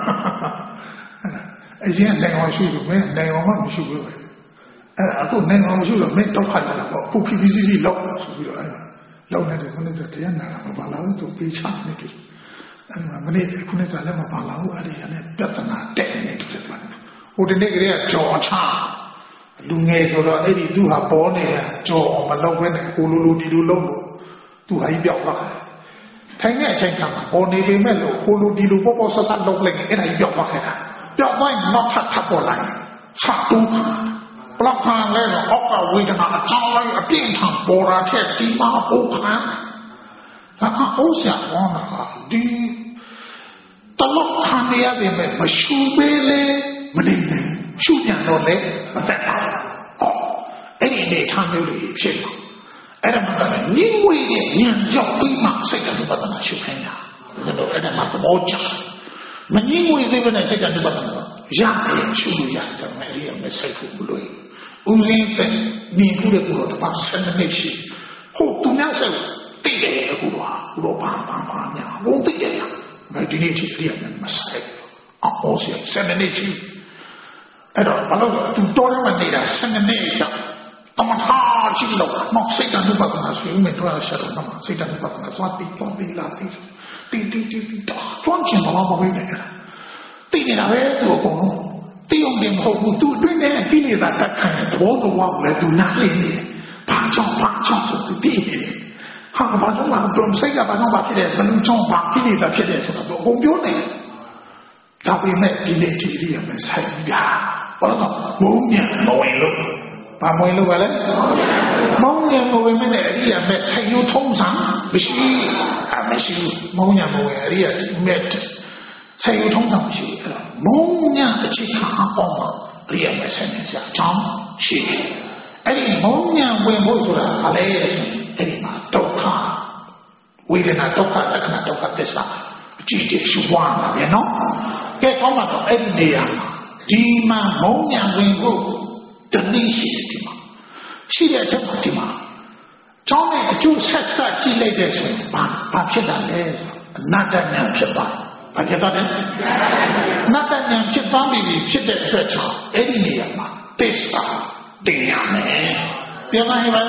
အရင်နိုင်ငံတော်ရှိဆိုမင်းနိုင်ငံတော်မှမရှိဘူးပဲအဲ့ဒါအခုနိုင်ငံတော်မရှိလို့မင်းတော့ခါတယ်ပေါ့ဖူဖီစီလောက်ဆိုပြီးတော့အဲ့ဒါလောက်နေတယ်ခဏတည်းတရားနာတာမပါလာဘူးသူပေးချနေတယ်အဲ့မှာမနေ့ခုနေ့ကလည်းမပါလာဘူးအဲ့ဒီရနဲ့ပြဿနာတက်နေတယ်ဖြစ်သွားတယ်ဟိုဒီနေ့ကလေးကကြော်ချလူငယ်ဆိုတော့အဲ့ဒီသူဟာပေါ်နေတာကြော်မလောက်ဘဲနဲ့ကိုလိုဒီလိုလုံးလို့သူဟာကြီးပြောက်သွားတယ်ထိုင်တဲ့အချိန်ကပေါ်နေပေမဲ့လို့ကိုလိုဒီလိုပေါ့ဆဆလုံးလိုက်အဲ့ဒါကြီးပြောက်သွားခဲ့တာပြောက်သွားရင်နောက်ထပ်ပေါ်လိုက်ချတူးဘာလောက်ခံလဲတော့အောက်ကဝေဒနာအကြောင်းလိုက်အပြင်းထန်ပေါ်တာထက်ဒီမှာပိုခံဒါကအိုးရှာဝမ်းတာဒီတလောက်ခံရပေမဲ့မရှူပေးလေမနေနဲ့ရှူပြန်တော့လေမသက်ပါဘူးအဲ့ဒီအနေထားမျိုးတွေဖြစ်လာအဲ့ဒါမှလည်းညင်ဝေးတဲ့ညံရောက်ပြီးမှစိတ်ကလူပဒနာရှုခိုင်းတာဒါတော့အဲ့ဒါမှသဘောကျမညင်ဝေးသေးဘဲနဲ့စိတ်ကလူပဒနာရတယ်ရှုလို့ရတယ်မယ်ရီမစိတ်ဘူးလို့ဦးစင်းတဲ့မြင်မှုတဲ့ကိုတော့တပတ်7မိနစ်ရှိဟုတ်သူများစိတ်တိတယ်အခုတော့ဘာညာဘုံတိတယ်မဒီနေ့ထိရီမဆိုင်အော်စီ7မိနစ်ရှိအဲ့တော့ဘာလို့သူတော်တယ်မနေတာ7မိနစ်တော့တမထားကြည့်လို့မောက်စိတ်ကလူပဒနာဆွေးမယ်တော့ဆက်တော့မှစိတ်ကလူပဒနာသွားတိလာတိတွန်းချင်တော့မဟုတ်ဘူးတိနေတာပဲသူအကုန်လုံးတိအောင်တယ်မဟုတ်ဘူးသူအတွင်းနဲ့ပြီးနေတာတက်ခံသဘောတော်ကလည်းသူနားလည်နေတယ်ဘာကြောင့်ဆိုသူသိနေတယ်ဟာဘာကြောင့်လဲစိတ်ကဘာကြောင့်ဖြစ်တယ်ဘယ်လိုကြောင့်ဖြစ်နေတာဖြစ်တယ်ဆိုတော့အကုန်ပြောနေတယ်ဒါပေမဲ့ဒီနေ့ဒီရမယ်ဆိုင်ပြဘာလို့ဘုံညံမဝင်လို့ဘာမဝင်လို့ပါလဲဘုံညံမဝင်မဲ့အရိယာမဲ့ဆိုင်ရုံထုံးစံမရှိဘုံညံမဝင်အရိယာဒီမဲ့ဆိုင်ရုံထုံးစံမရှိအဲ့တော့ဘုံညံအခြေခံအပေါင်းအရိယာမဲ့ဆိုင်နေကြအကြောင်းရှိတယ်အဲ့ဒီဘုံညံဝင်ဖို့ဆိုတာဘာလဲဆိုအဲ့ဒီမှာဒုက္ခဝေဒနာဒုက္ခလက္ခဏာဒုက္ခသစ္စာအကြည့်တည်းရှုပွားမှာဗျာနော်ကဲကောင်းပါတော့အဲ့ဒီနေရာမှာဒီမှာဘုံညံဝင်ဖို့တနည်းရှိတယ်ဒီမှာရှိတဲ့အချက်မှာဒီမှာကျောင်းနဲ့အကျိုးဆက်ကြည့်လိုက်တဲ့ဆိုရင်ဘာဖြစ်တာလဲအနတ္တဉာဏ်ဖြစ်သွားဘာဖြစ်သွားလဲအနတ္တဉာဏ်ဖြစ်သွားပြီဖြစ်တဲ့အတွက်ကြောင့်အဲ့ဒီနေရာမှာသစ္စာတင်ရမယ်ပြောပါရဲ့ပါ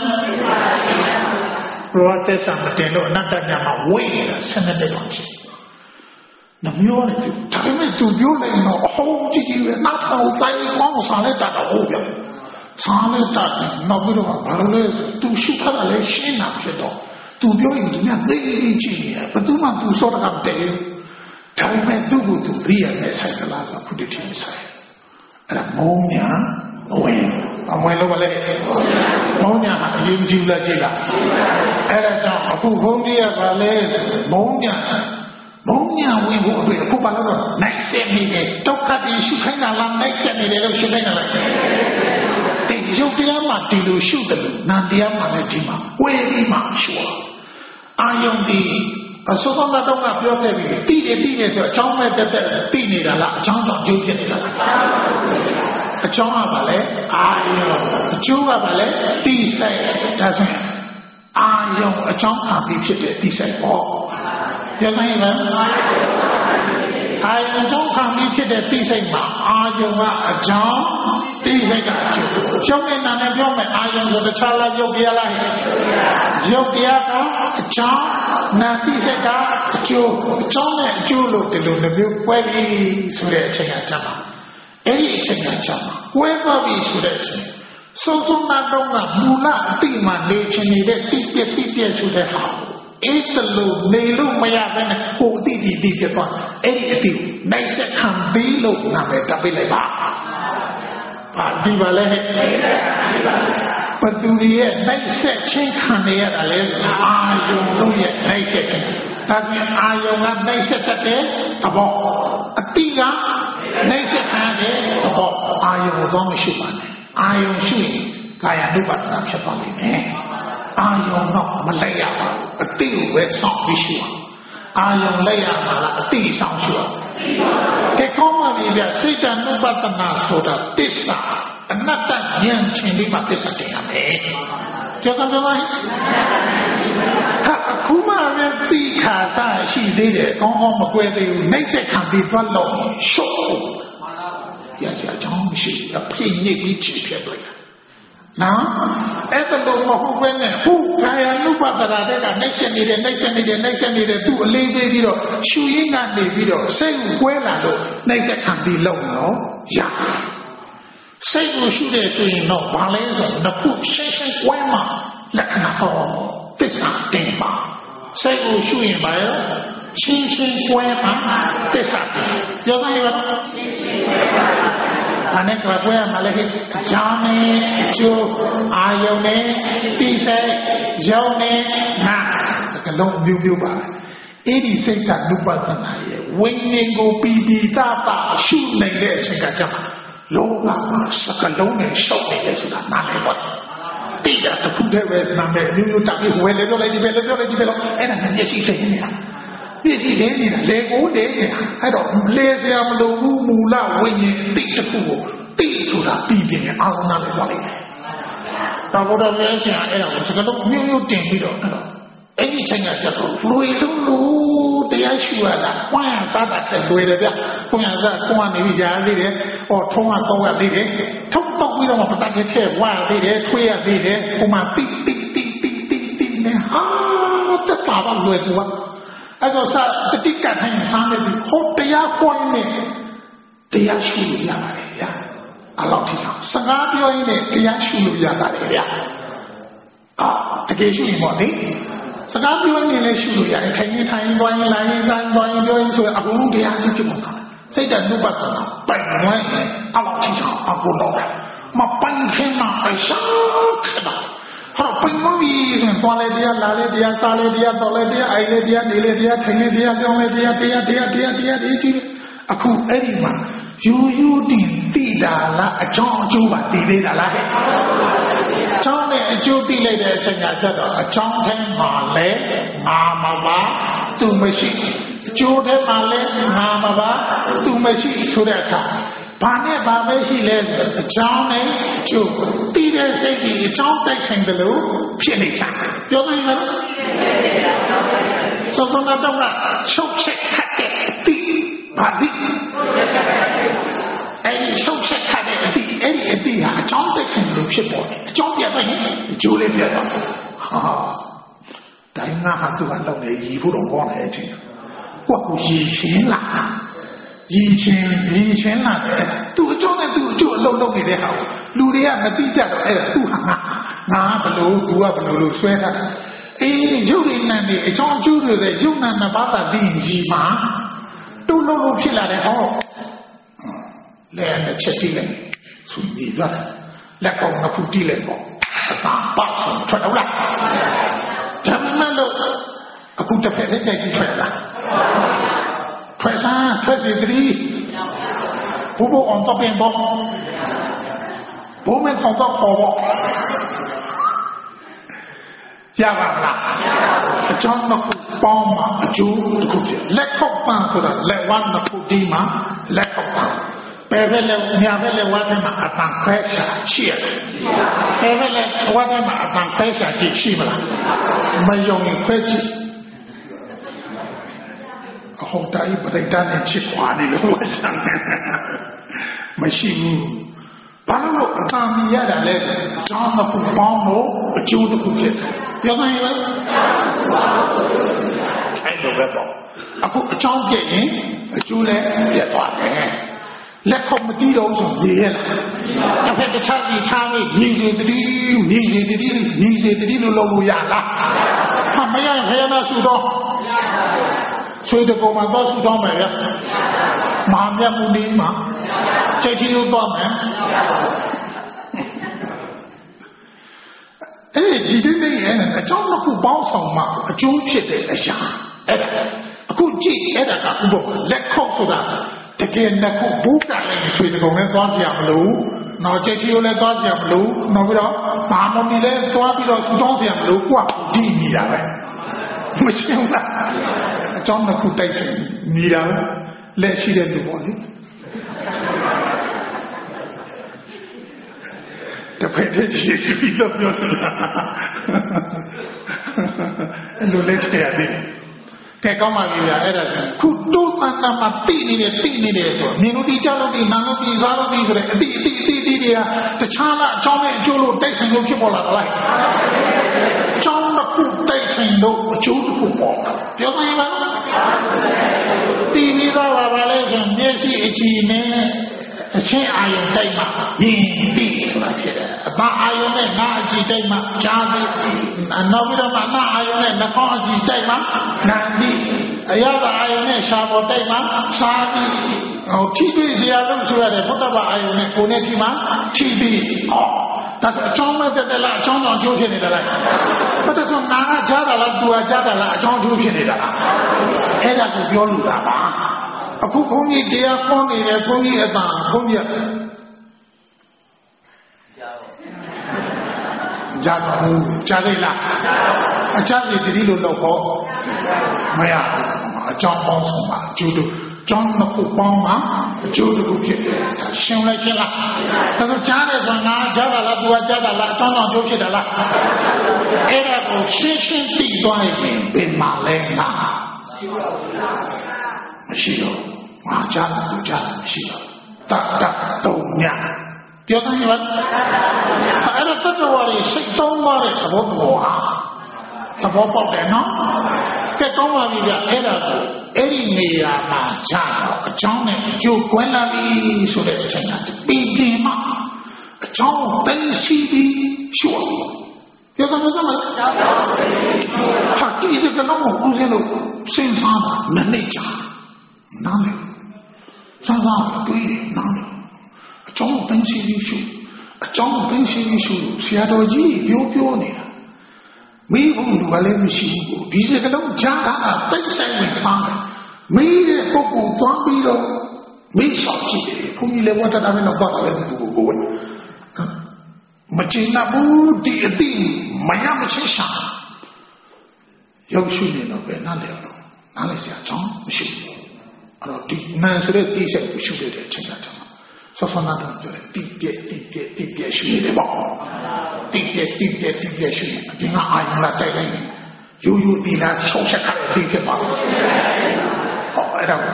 ဘောသစ္စာမတင်လို့အနတ္တဉာဏ်မှာဝိနေတာ7နှစ်လောက်ရှိနှမျိုးနဲ့ဒါပေမဲ့သူပြောလိုက်တော့အဟောင်းကြည့်ပဲနောက်ထောင်တိုင်းကောင်းစားလိုက်တာတော့ဗျာစားလိုက်တာနောက်ပြီးတော့ဘာလို့လဲသူရှုထားတာလဲရှင်းတာဖြစ်တော့သူပြောရင်သူများသိကြည့်နေတယ်ဘယ်သူမှသူစောတကမတည့်ဘူးဒါပေမဲ့သူ့ကိုသူရိယာနဲ့ဆိုင်ကလားကဘုဒ္ဓထင်ဆိုင်အဲ့ဒါမုံညာမဝင်လို့မလဲမုံညာအရင်ကြည့်လိုက်ကြည့်လားအဲ့ဒါကြောင့်အခုဘုန်းကြီးကဘာလဲမုံညာဝင်ဖို့အတွက်အခုဘာလို့နိုင်ဆက်နေတယ်ဒုက္ခတိရှုခိုင်းတာလားနိုင်ဆက်နေတယ်လို့ရှုခိုင်းတာလားဒီရုပ်တရားမှာဒီလိုရှုတယ်လို့နာတရားမှာလည်းဒီမှာဝေပြီးမှရှုအာယုန်ဒီအစောဆုံးတော့ပြောခဲ့ပြီတိတယ်ဆိုအချောင်းမဲ့တက်တိနေတာလားအချောင်းတော့ကျိုးဖြစ်နေတာလားအချောင်းကဘာလဲအာယုန်အကျိုးကဘာလဲတိဆိုင်ဒါဆိုရင်အာယုန်အချောင်းခံပြီးဖြစ်တဲ့တိဆိုင်ပေါ့ပြောဆိုင်လားအာယုံကြောင့်ခံပြီးဖြစ်တဲ့သိစိတ်မှာအာယုံကအကြောင်းသိစိတ်ကအကျိုးရှုပ်နေတာနဲ့ပြောမယ်အာယုံဆိုတခြားလားယုတ်တရားလားယုတ်တရားကအကြောင်းနာသိစိတ်ကအကျိုးအကြောင်းနဲ့အကျိုးလို့ဒီလိုမျိုးပွဲပြီးဆိုတဲ့အချိန်ကကြမှာအဲ့ဒီအချိန်ကကြမှာပွဲသွားပြီးဆိုတဲ့အချိန်ဆုံးနာတော့ကမူလအတိမှနေချင်နေတဲ့တိပြက်ဆိုတဲ့ဟာအဲ့တလို့နေလို့မရဘဲနဲ့ဟိုတိဖြစ်သွားအဲ့ဒီအတိနိုင်ဆက်ခံပြီးလို့နာမည်တပ်ပေးလိုက်ပါဘာဒီပါလဲပသူရဲ့နိုင်ဆက်ချင်းခံနေရတာလေအာယုံတို့ရဲ့နိုင်ဆက်ချင်းဒါဆိုရင်အာယုံကနိုင်ဆက်တဲ့သဘောအတိကနိုင်ဆက်ခံတဲ့သဘောအာယုံတော့မရှိပါနဲ့အာယုံရှိရင်ကာယ ानु ပါဒနာဖြစ်သွားလိမ့်မယ်အာယုံတော့မလိုက်ရပါဘူးအတိကိုပဲစောင့်ပြီးရှိပါအာယုံလိုက်ရမှာလားအတိဆောင်ရှိပါကဲကောင်းပါပြီဗျစိတ်တ ानु ပါဒနာဆိုတာသစ္စာအနတ္တဉာဏ်ချင်းလေးမှာသစ္စာတင်ရမယ်ကျောင်းသားပြောပါအခုမှလည်းသိခါစားရှိသေးတယ်ကောင်းကောင်းမကွဲသေးဘူးနှိမ့်ဆက်ခံပြီးသွားလို့ရှုပ်ရကြအကြောင်းမရှိအဖိညစ်ပြီးချစ်ဖြစ်လိုက်နော်အဲ့ဒါလို့မဟုတ်ဘဲနဲ့ဟုတ်ကာယ ानु ပါဒနာတဲ့ကနှိမ့်ဆက်နေတယ်သူ့အလေးပေးပြီးတော့ရှူရင်းကနေပြီးတော့စိတ်ကိုကွဲလာလို့နှိမ့်ဆက်ခံပြီးလုံတော့ရစိတ်ကိုရှုတယ်ဆိုရင်တော့ဘာလဲဆိုတော့ခုရှင်းကွဲမှာလက္ခဏာဟောသစ္စာတင်ပါစိတ်ကိုရှုရင်ပါရောရှင်းကွဲမှာသစ္စာတင်ပြောစမ်းရပါနဲ့ကပွဲမှာလည်းဂျာမင်းအကျိုးအာယုန်နဲ့တိစိတ်ယုံနဲ့နာစကလုံးမျိုးပါအဲ့ဒီစိတ်ကနုပသနာရဲ့ဝိညာဉ်ကိုပီတိတာတာရှုနိုင်တဲ့အချိန်ကကြာလောကမှာစကလုံးနဲ့ရှောက်နေတယ်ဆိုတာနားလည်ပါတိရတခုတည်းပဲနာမည်မျိုးတာပြီးဝယ်လေတော့လိုက်ဒီပဲလို့ပြောလိုက်ဒီပဲလို့အဲ့ဒါနဲ့မျက်စိစိတ်နေတာမျက်စိလေးနေတာလေကိုလေးနေတာအဲ့တော့လေစရာမလိုဘူးမူလဝိညာဉ်တိတစ်ခုကိုတိဆိုတာပြီးတယ်အာရုံနာလည်းသွားလိုက်တယ်တော်ဘုရားရဲ့ဆရာအဲ့ဒါကိုစကလုံးမျိုးတင်ပြီးတော့အဲ့ဒီချိန်ကကျတော့လွေလို့တရားရှိရတာကွမ်းရစားတာတဲ့လွေတယ်ဗျကွမ်းရစားကွမ်းနေပြီကြားသေးတယ်ဟောထုံးတော့ရသေးတယ်ထုတ်တော့ပြီးတော့ပတတ်တဲ့ဝါသေးတယ်ထွေးရသေးတယ်ဟိုမှာတိနဲ့ဟာတက်တာပါလွေကူကအဲ့တော့စတတိကထိုင်စားနေပြီဟောတရားကွမ်းနေတရားရှိရပါတယ်ဗျအဲ့လောက်ထိအောင်စကားပြောရင်းနဲ့တရားရှိလို့ရတာလေဗျတကယ်ရှိရင်ပေါ့လေစကားပြောနေလဲရှိလို့ရတယ်ထိုင်ရင်သွားရင်လာရင်စားသွားရင်ပြောရင်ဆိုအကုန်လုံးတရားရှိဖြစ်မှာစိတ်တနုပဒနာပိုင်ဝဲအလောက်ထိချောင်းအကုန်လုံးမပိုင်ခင်မှာအရှာခတာဟာပိုင်မီဆိုသွားလေတရားလာလေတရားစားလေတရားတော်လေတရားအိုင်လေတရားနေလေတရားထိုင်လေတရားပြောင်းလေတရားဒီကြီးအခုအဲ့ဒီမှာယူတင်တိတာလားအကြောင်းအကျိုးပါတည်သေးတာလားဟဲ့အကြောင်းနဲ့အကျိုးသိလိုက်တဲ့အချိန်ကကျတော့အကြောင်းထဲမှာလဲငါမပါသူမရှိအကျိုးထဲမှာလဲငါမပါသူမရှိဆိုတဲ့အခါဘာနဲ့ဘာပဲရှိလဲအကြောင်းနဲ့အကျိုးသိတဲ့စိတ်ကြီးအကြောင်းတိုက်ဆိုင်တယ်လို့ဖြစ်နေချာပြောနိုင်မလားဆိုတော့တော့ချုပ်ချက်ခတ်တဲ့အတိဘာတိအဲ့ဒီချုပ်ချက်ခတ်တဲ့အတိအဲ့ဒီအတိဟာအကြောင်းတိုက်ဆိုင်လို့ဖြစ်ပေါ်တယ်အကြောင်းပြတ်ရင်အကျိုးလေးပြတ်သွားဟာတိုင်းငါဟာသူကတော့လေရီဖို့တော့ကောင်းတယ်အချင်းကိုကရီချင်းလာရီချင်းလာတယ်သူအကြောင်းနဲ့သူအကျိုးအလုံးလုံးနေတဲ့ဟာလူတွေကမသိကြတော့အဲ့ဒါသူဟာငါဘလို့သူကဘလို့လို့ဆွဲထားတာအေးရုပ်ရည်နဲ့ဒီအကြောင်းအကျိုးတွေရုပ်နာနှစ်ပါးသာသိရီမှာတူလို့ဖြစ်လာတယ်ဟောလဲနဲ့ချက်တိလိုက်သူမိသွားလက်ကောင်ကခုတိလိုက်ပေါ့အတာပတ်ဆုံးထွက်တော့လားဓမ္မလို့အခုတစ်ဖက်လက်ကြိုက်ကြည့်ထွက်လာထွက်စီတည်းဘူဘောon top in ပေါ့ဘုံမဲ့ဆောင်တော့ခေါ်ပေါ့ရပါမလားအကြောင်းတစ်ခုပေါင်းမှာအကျိုးတစ်ခုဖြစ်လက်ခောက်ပန်းဆိုတာလက်ဝါးတစ်ခုဒီမှာလက်ခောက်ပန်းပဲပဲလေညာပဲလေဝါးထဲမှာအတန်ခွဲရှာရှိရတယ်ပဲပဲလေဝါးထဲမှာအတန်ခွဲရှာကြည့်ရှိမလားမယုံရင်ခွဲကြည့်အဟုတ်တိုင်းပြိတ္တာနဲ့ချစ်ခွာနေလို့ဝါချမ်းမရှိဘူးဘာလို့အတန်မြရတာလဲကြောင်းတစ်ခုပေါင်းလို့အကျိုးတစ်ခုဖြစ်တယ်ပြောနိုင်ရဲ့အဲ့လိုပဲပေါ့အခုအကြောင်းပြည့်ရင်အကျိုးလည်းပြတ်သွားတယ်လက်ခုံမတီးတော့ဆိုနေရလားတစ်ဖက်တစ်ခြားစီထားပြီးညီစီတတိလို့လုပ်လို့ရလားဟာမရရင်ခရနာစုတော့ဆွေးတကုံမှာတော့စုတော့မယ်ဗျမဟာမြတ်မူနီမှာစိတ်ထီလို့တော့မယ်ဒီနေ့ရဲ့အကြောင်းတစ်ခုပေါင်းဆောင်မှအကျိုးဖြစ်တဲ့အရာအဲ့ဒါအခုကြည့်အဲ့ဒါကဥပမာလက်ခုပ်ဆိုတာတကယ်နှစ်ခုဘုကလည်းဆွေတကုံနဲ့သွားကြမလို့နောက်ချက်ချီကိုလည်းသွားကြမလို့နောက်ပြီးတော့ဘာမမီလည်းသွားပြီးတော့စူတောင်းကြမလို့ကိုကဒီနေတာပဲမရှင်းဘူးအကြောင်းတစ်ခုတိုက်ဆိုင်နေတာလက်ရှိတဲ့လူပေါ့လေတဖက်တည်းရှိပြီးတော့ပြောတာအဲ့လိုလက်ထည့်ရတယ်ကဲကောင်းပါပြီဗျာအဲ့ဒါခုတိုးတန်တန်မှတိနေတယ်ဆိုမြင်လို့ဒီကြောက်လို့ဒီနာလို့ဒီစားလို့ဒီဆိုတဲ့အတိတွေကတခြားလားအကြောင်းနဲ့အကျိုးလို့တိုက်ဆိုင်လို့ဖြစ်ပေါ်လာတာလားအကြောင်းတစ်ခုတိုက်ဆိုင်လို့အကျိုးတစ်ခုပေါ်ပြောနိုင်လားတီးပြီးတော့ပါလေဆိုမျက်စိအကြည့်နဲ့အချင်းအာယုံတိုက်မှမြင်သိဆိုတာဖြစ်တယ်အပါအာယုံနဲ့နာအကြည့်တိုက်မှကြားသိနောက်ပြီးတော့နာအာယုံနဲ့နှာခေါင်းအကြည့်တိုက်မှနာသိအရသာအာယုံနဲ့ရှားပေါ်တိုက်မှစားသိ TV ဆရာလို့ဆိုရတယ်ဘုဒ္ဓဘာအာယုန်နဲ့ကိုယ်နဲ့ဒီမှာ TV ဒါဆိုအကြောင်းမဲ့တဲ့လားအကြောင်းကြောင့်ကျိုးဖြစ်နေတာလားဘာလို့ဆိုငါကကြားတာလားသူကကြားတာလားအကြောင်းကျိုးဖြစ်နေတာလားအဲ့ဒါကိုပြောလို့တာပါအခုဘုန်းကြီးတရားဟောနေတယ်ဘုန်းကြီးအတန်ဘုန်းကြီးကြားတော့ကြားလိုက်လားအချမ်းစီတတိလို့တော့ဟောမရအကြောင်းပေါင်းဆုံးပါအကျိုးတို့ကျောင်းနှစ်ခုပေါင်းမှာအကျိုးတစ်ခုဖြစ်တယ်ရှင်းလိုက်ချင်းလားဒါဆိုကြားတယ်ဆိုငါကြားတာလားသူကကြားတာလားအကြောင်းကြောင့်ကျိုးဖြစ်တာလားအဲ့ဒါကိုရှင်းရှင်းသိသွားရင်ဘယ်မှာလဲငါမရှိတော့ငါကြားတာသူကြားတာမရှိတော့တတ်တုံညပြောစမ်းရပါအဲ့ဒါတတ်တော်ရစိတ်သုံးသွားတဲ့သဘောဟာသဘောပေါက်တယ်နော်ကဲကောင်းပါပြီဗျအဲ့ဒါကိုအဲ့ဒီနေရာမှာခြားတော့အကြောင်းနဲ့အကျိုးကွဲလာပြီဆိုတဲ့အချိန်ကပြီးပြင်မှအကြောင်းသိရှိပြီးရှုအောင်ပြောစမ်းမလားဟာဒီစကလုံးကိုဦးစင်းလို့စဉ်းစားတာမနေ့ကြာနားလေစားစားတွေးနားလေအကြောင်းသိရှိပြီးရှုအကြောင်းသိရှိပြီးရှုဆရာတော်ကြီးပြောနေတာမေးဖို့လူကလည်းမရှိဘူးဒီစကလုံးကြားတာတိတ်ဆိုင်ဝင်စားတယ်မေးတဲ့ပုဂ္ဂိုလ်သွားပြီးတော့မေးလျှောက်ကြည့်တယ်ဘုန်းကြီးလည်းဝတ်တာပဲတော့တော့လည်းသူကိုဝင်မကျင်နာဘူးဒီအတိမရမချင်းရှာရောက်ရှိနေတော့ပဲနားလည်တော့နားလည်စရာအကြောင်းမရှိဘူးအဲ့တော့ဒီနာဆိုတဲ့တိဆက်ကိုရှုတဲ့အချိန်ကတည်းကဆောဖနာတော့ပြောတယ်တိပြက်ရှိနေတယ်ပေါ့တိပြက်ရှိနေဒီငါအာရုံလာတိုက်လိုက်ရိုးတီလာရှောက်ချက်ခါတဲ့တိဖြစ်ပါဟောအဲ့ဒါ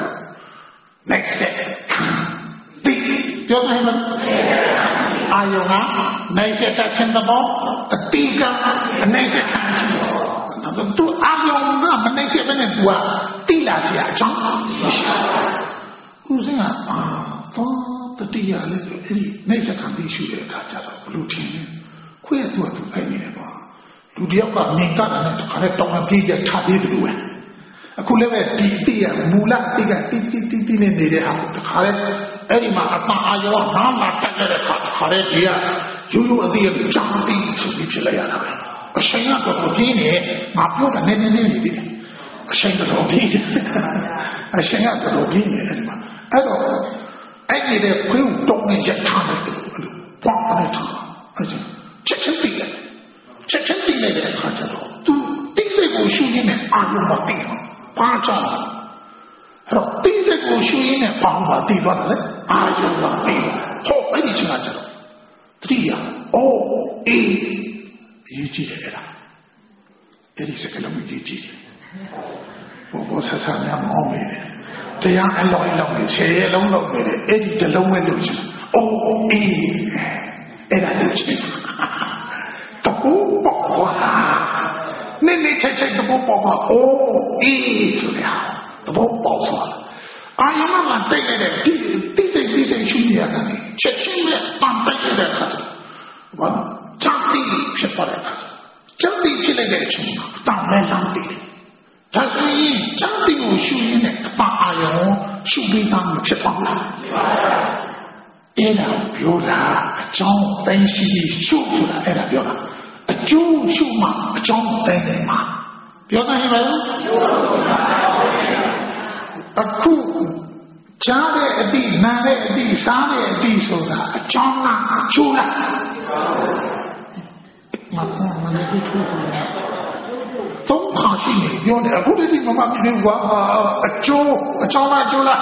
next set တိပြောတယ်မအာယုံကနိုင်စက်ချင်းတော့အတိကအနိုင်စက်ခံချင်တော့သူအာယုံကမနိုင်စက်ပဲနဲ့သူကတိလာစရာအကြောင်းမရှိဘူးဦးစင်းကတတိယလည်းအဲ့ဒီနိုင်စက်ခံပြီးရှုတဲ့အခါကျတော့ဘလို့ထင်လဲခွေးကသူ့ဖိုင်နေတယ်ပေါ့လူတယောက်ကမြင်တာနဲ့တခါနဲ့တောင်းအပြေးကြထားပြီးသလိုပဲအခုလည်းပဲဒီအတိကမူလအတိကတိနဲ့နေတဲ့ဟာတခါနဲ့အဲ့ဒီမှာအပအာယောနားလာတက်တဲ့ခါတဲ့ဒီကရိုးအတိကကြောင်းတိဆိုပြီးဖြစ်လိုက်ရတာပဲအရှင်ကတော့ကြီးနေငါပြောတာနည်းနေပြီအရှင်ကတော့ကြီးအရှင်ကတော့ကြီးနေတယ်မှာအဲ့တော့အဲ့ဒီတဲ့ခွေးကိုတောင်းနေရထားတယ်လို့ပွားနေထားအဲ့ဒါချက်ချင်းသိတဲ့အခါကျတော့သူတိစိတ်ကိုရှုရင်းနဲ့အာရုံမသိဘူးဘာကြောင့်အဲ့တော့တိစိတ်ကိုရှုရင်းနဲ့ဘာမှမသိသွားတယ်အာရုံမသိဟောအဲ့ဒီချိန်ကကျတော့တတိယအေးရေးကြည့်တယ်အဲ့ဒါအဲ့ဒီစကလုံးရေးကြည့်တယ်ဘောဆဆာများမောင်းနေတယ်တရားအလုံးလုံးနဲ့ဆယ်ရလုံးလုံးနေတယ်အဲ့ဒီတလုံးပဲလို့ချင်အေးအဲ့ဒါလို့ချင်တပူပေါ့ကွာနေချက်တပူပေါ့ကွာအေးဆိုရတပူပေါ့ဆိုတာအာယမမှာတိတ်နေတဲ့တိစိတ်ရှုရတာနဲ့ချက်ချင်းနဲ့ပန်တိုက်တဲ့ခါဘာချမ်းတိဖြစ်ပါတဲ့ခါချမ်းတိဖြစ်လိုက်တဲ့အချိန်မှာတောင်းလဲလမ်းတိဒါဆိုရင်ချမ်းတိကိုရှုရင်းနဲ့အပအာယုံရှုပြီးသားမဖြစ်ပါဘူးအဲ့ဒါပြောတာအကြောင်းတိုင်းရှိရှုဆိုတာအဲ့ဒါပြောတာအကျိုးရှုမှအကြောင်းတိုင်းတယ်မှာပြောစမ်းရင်မလားအခုကြားတဲ့အတိနားတဲ့အတိစားတဲ့အတိဆိုတာအကြောင်းလားအကျိုးလားမလည်းဒီထိုးတယ်သုံးခါရှိနေပြောတယ်အခုဒီမမပြင်းကွာအကျိုးအကြောင်းလားအကျိုးလား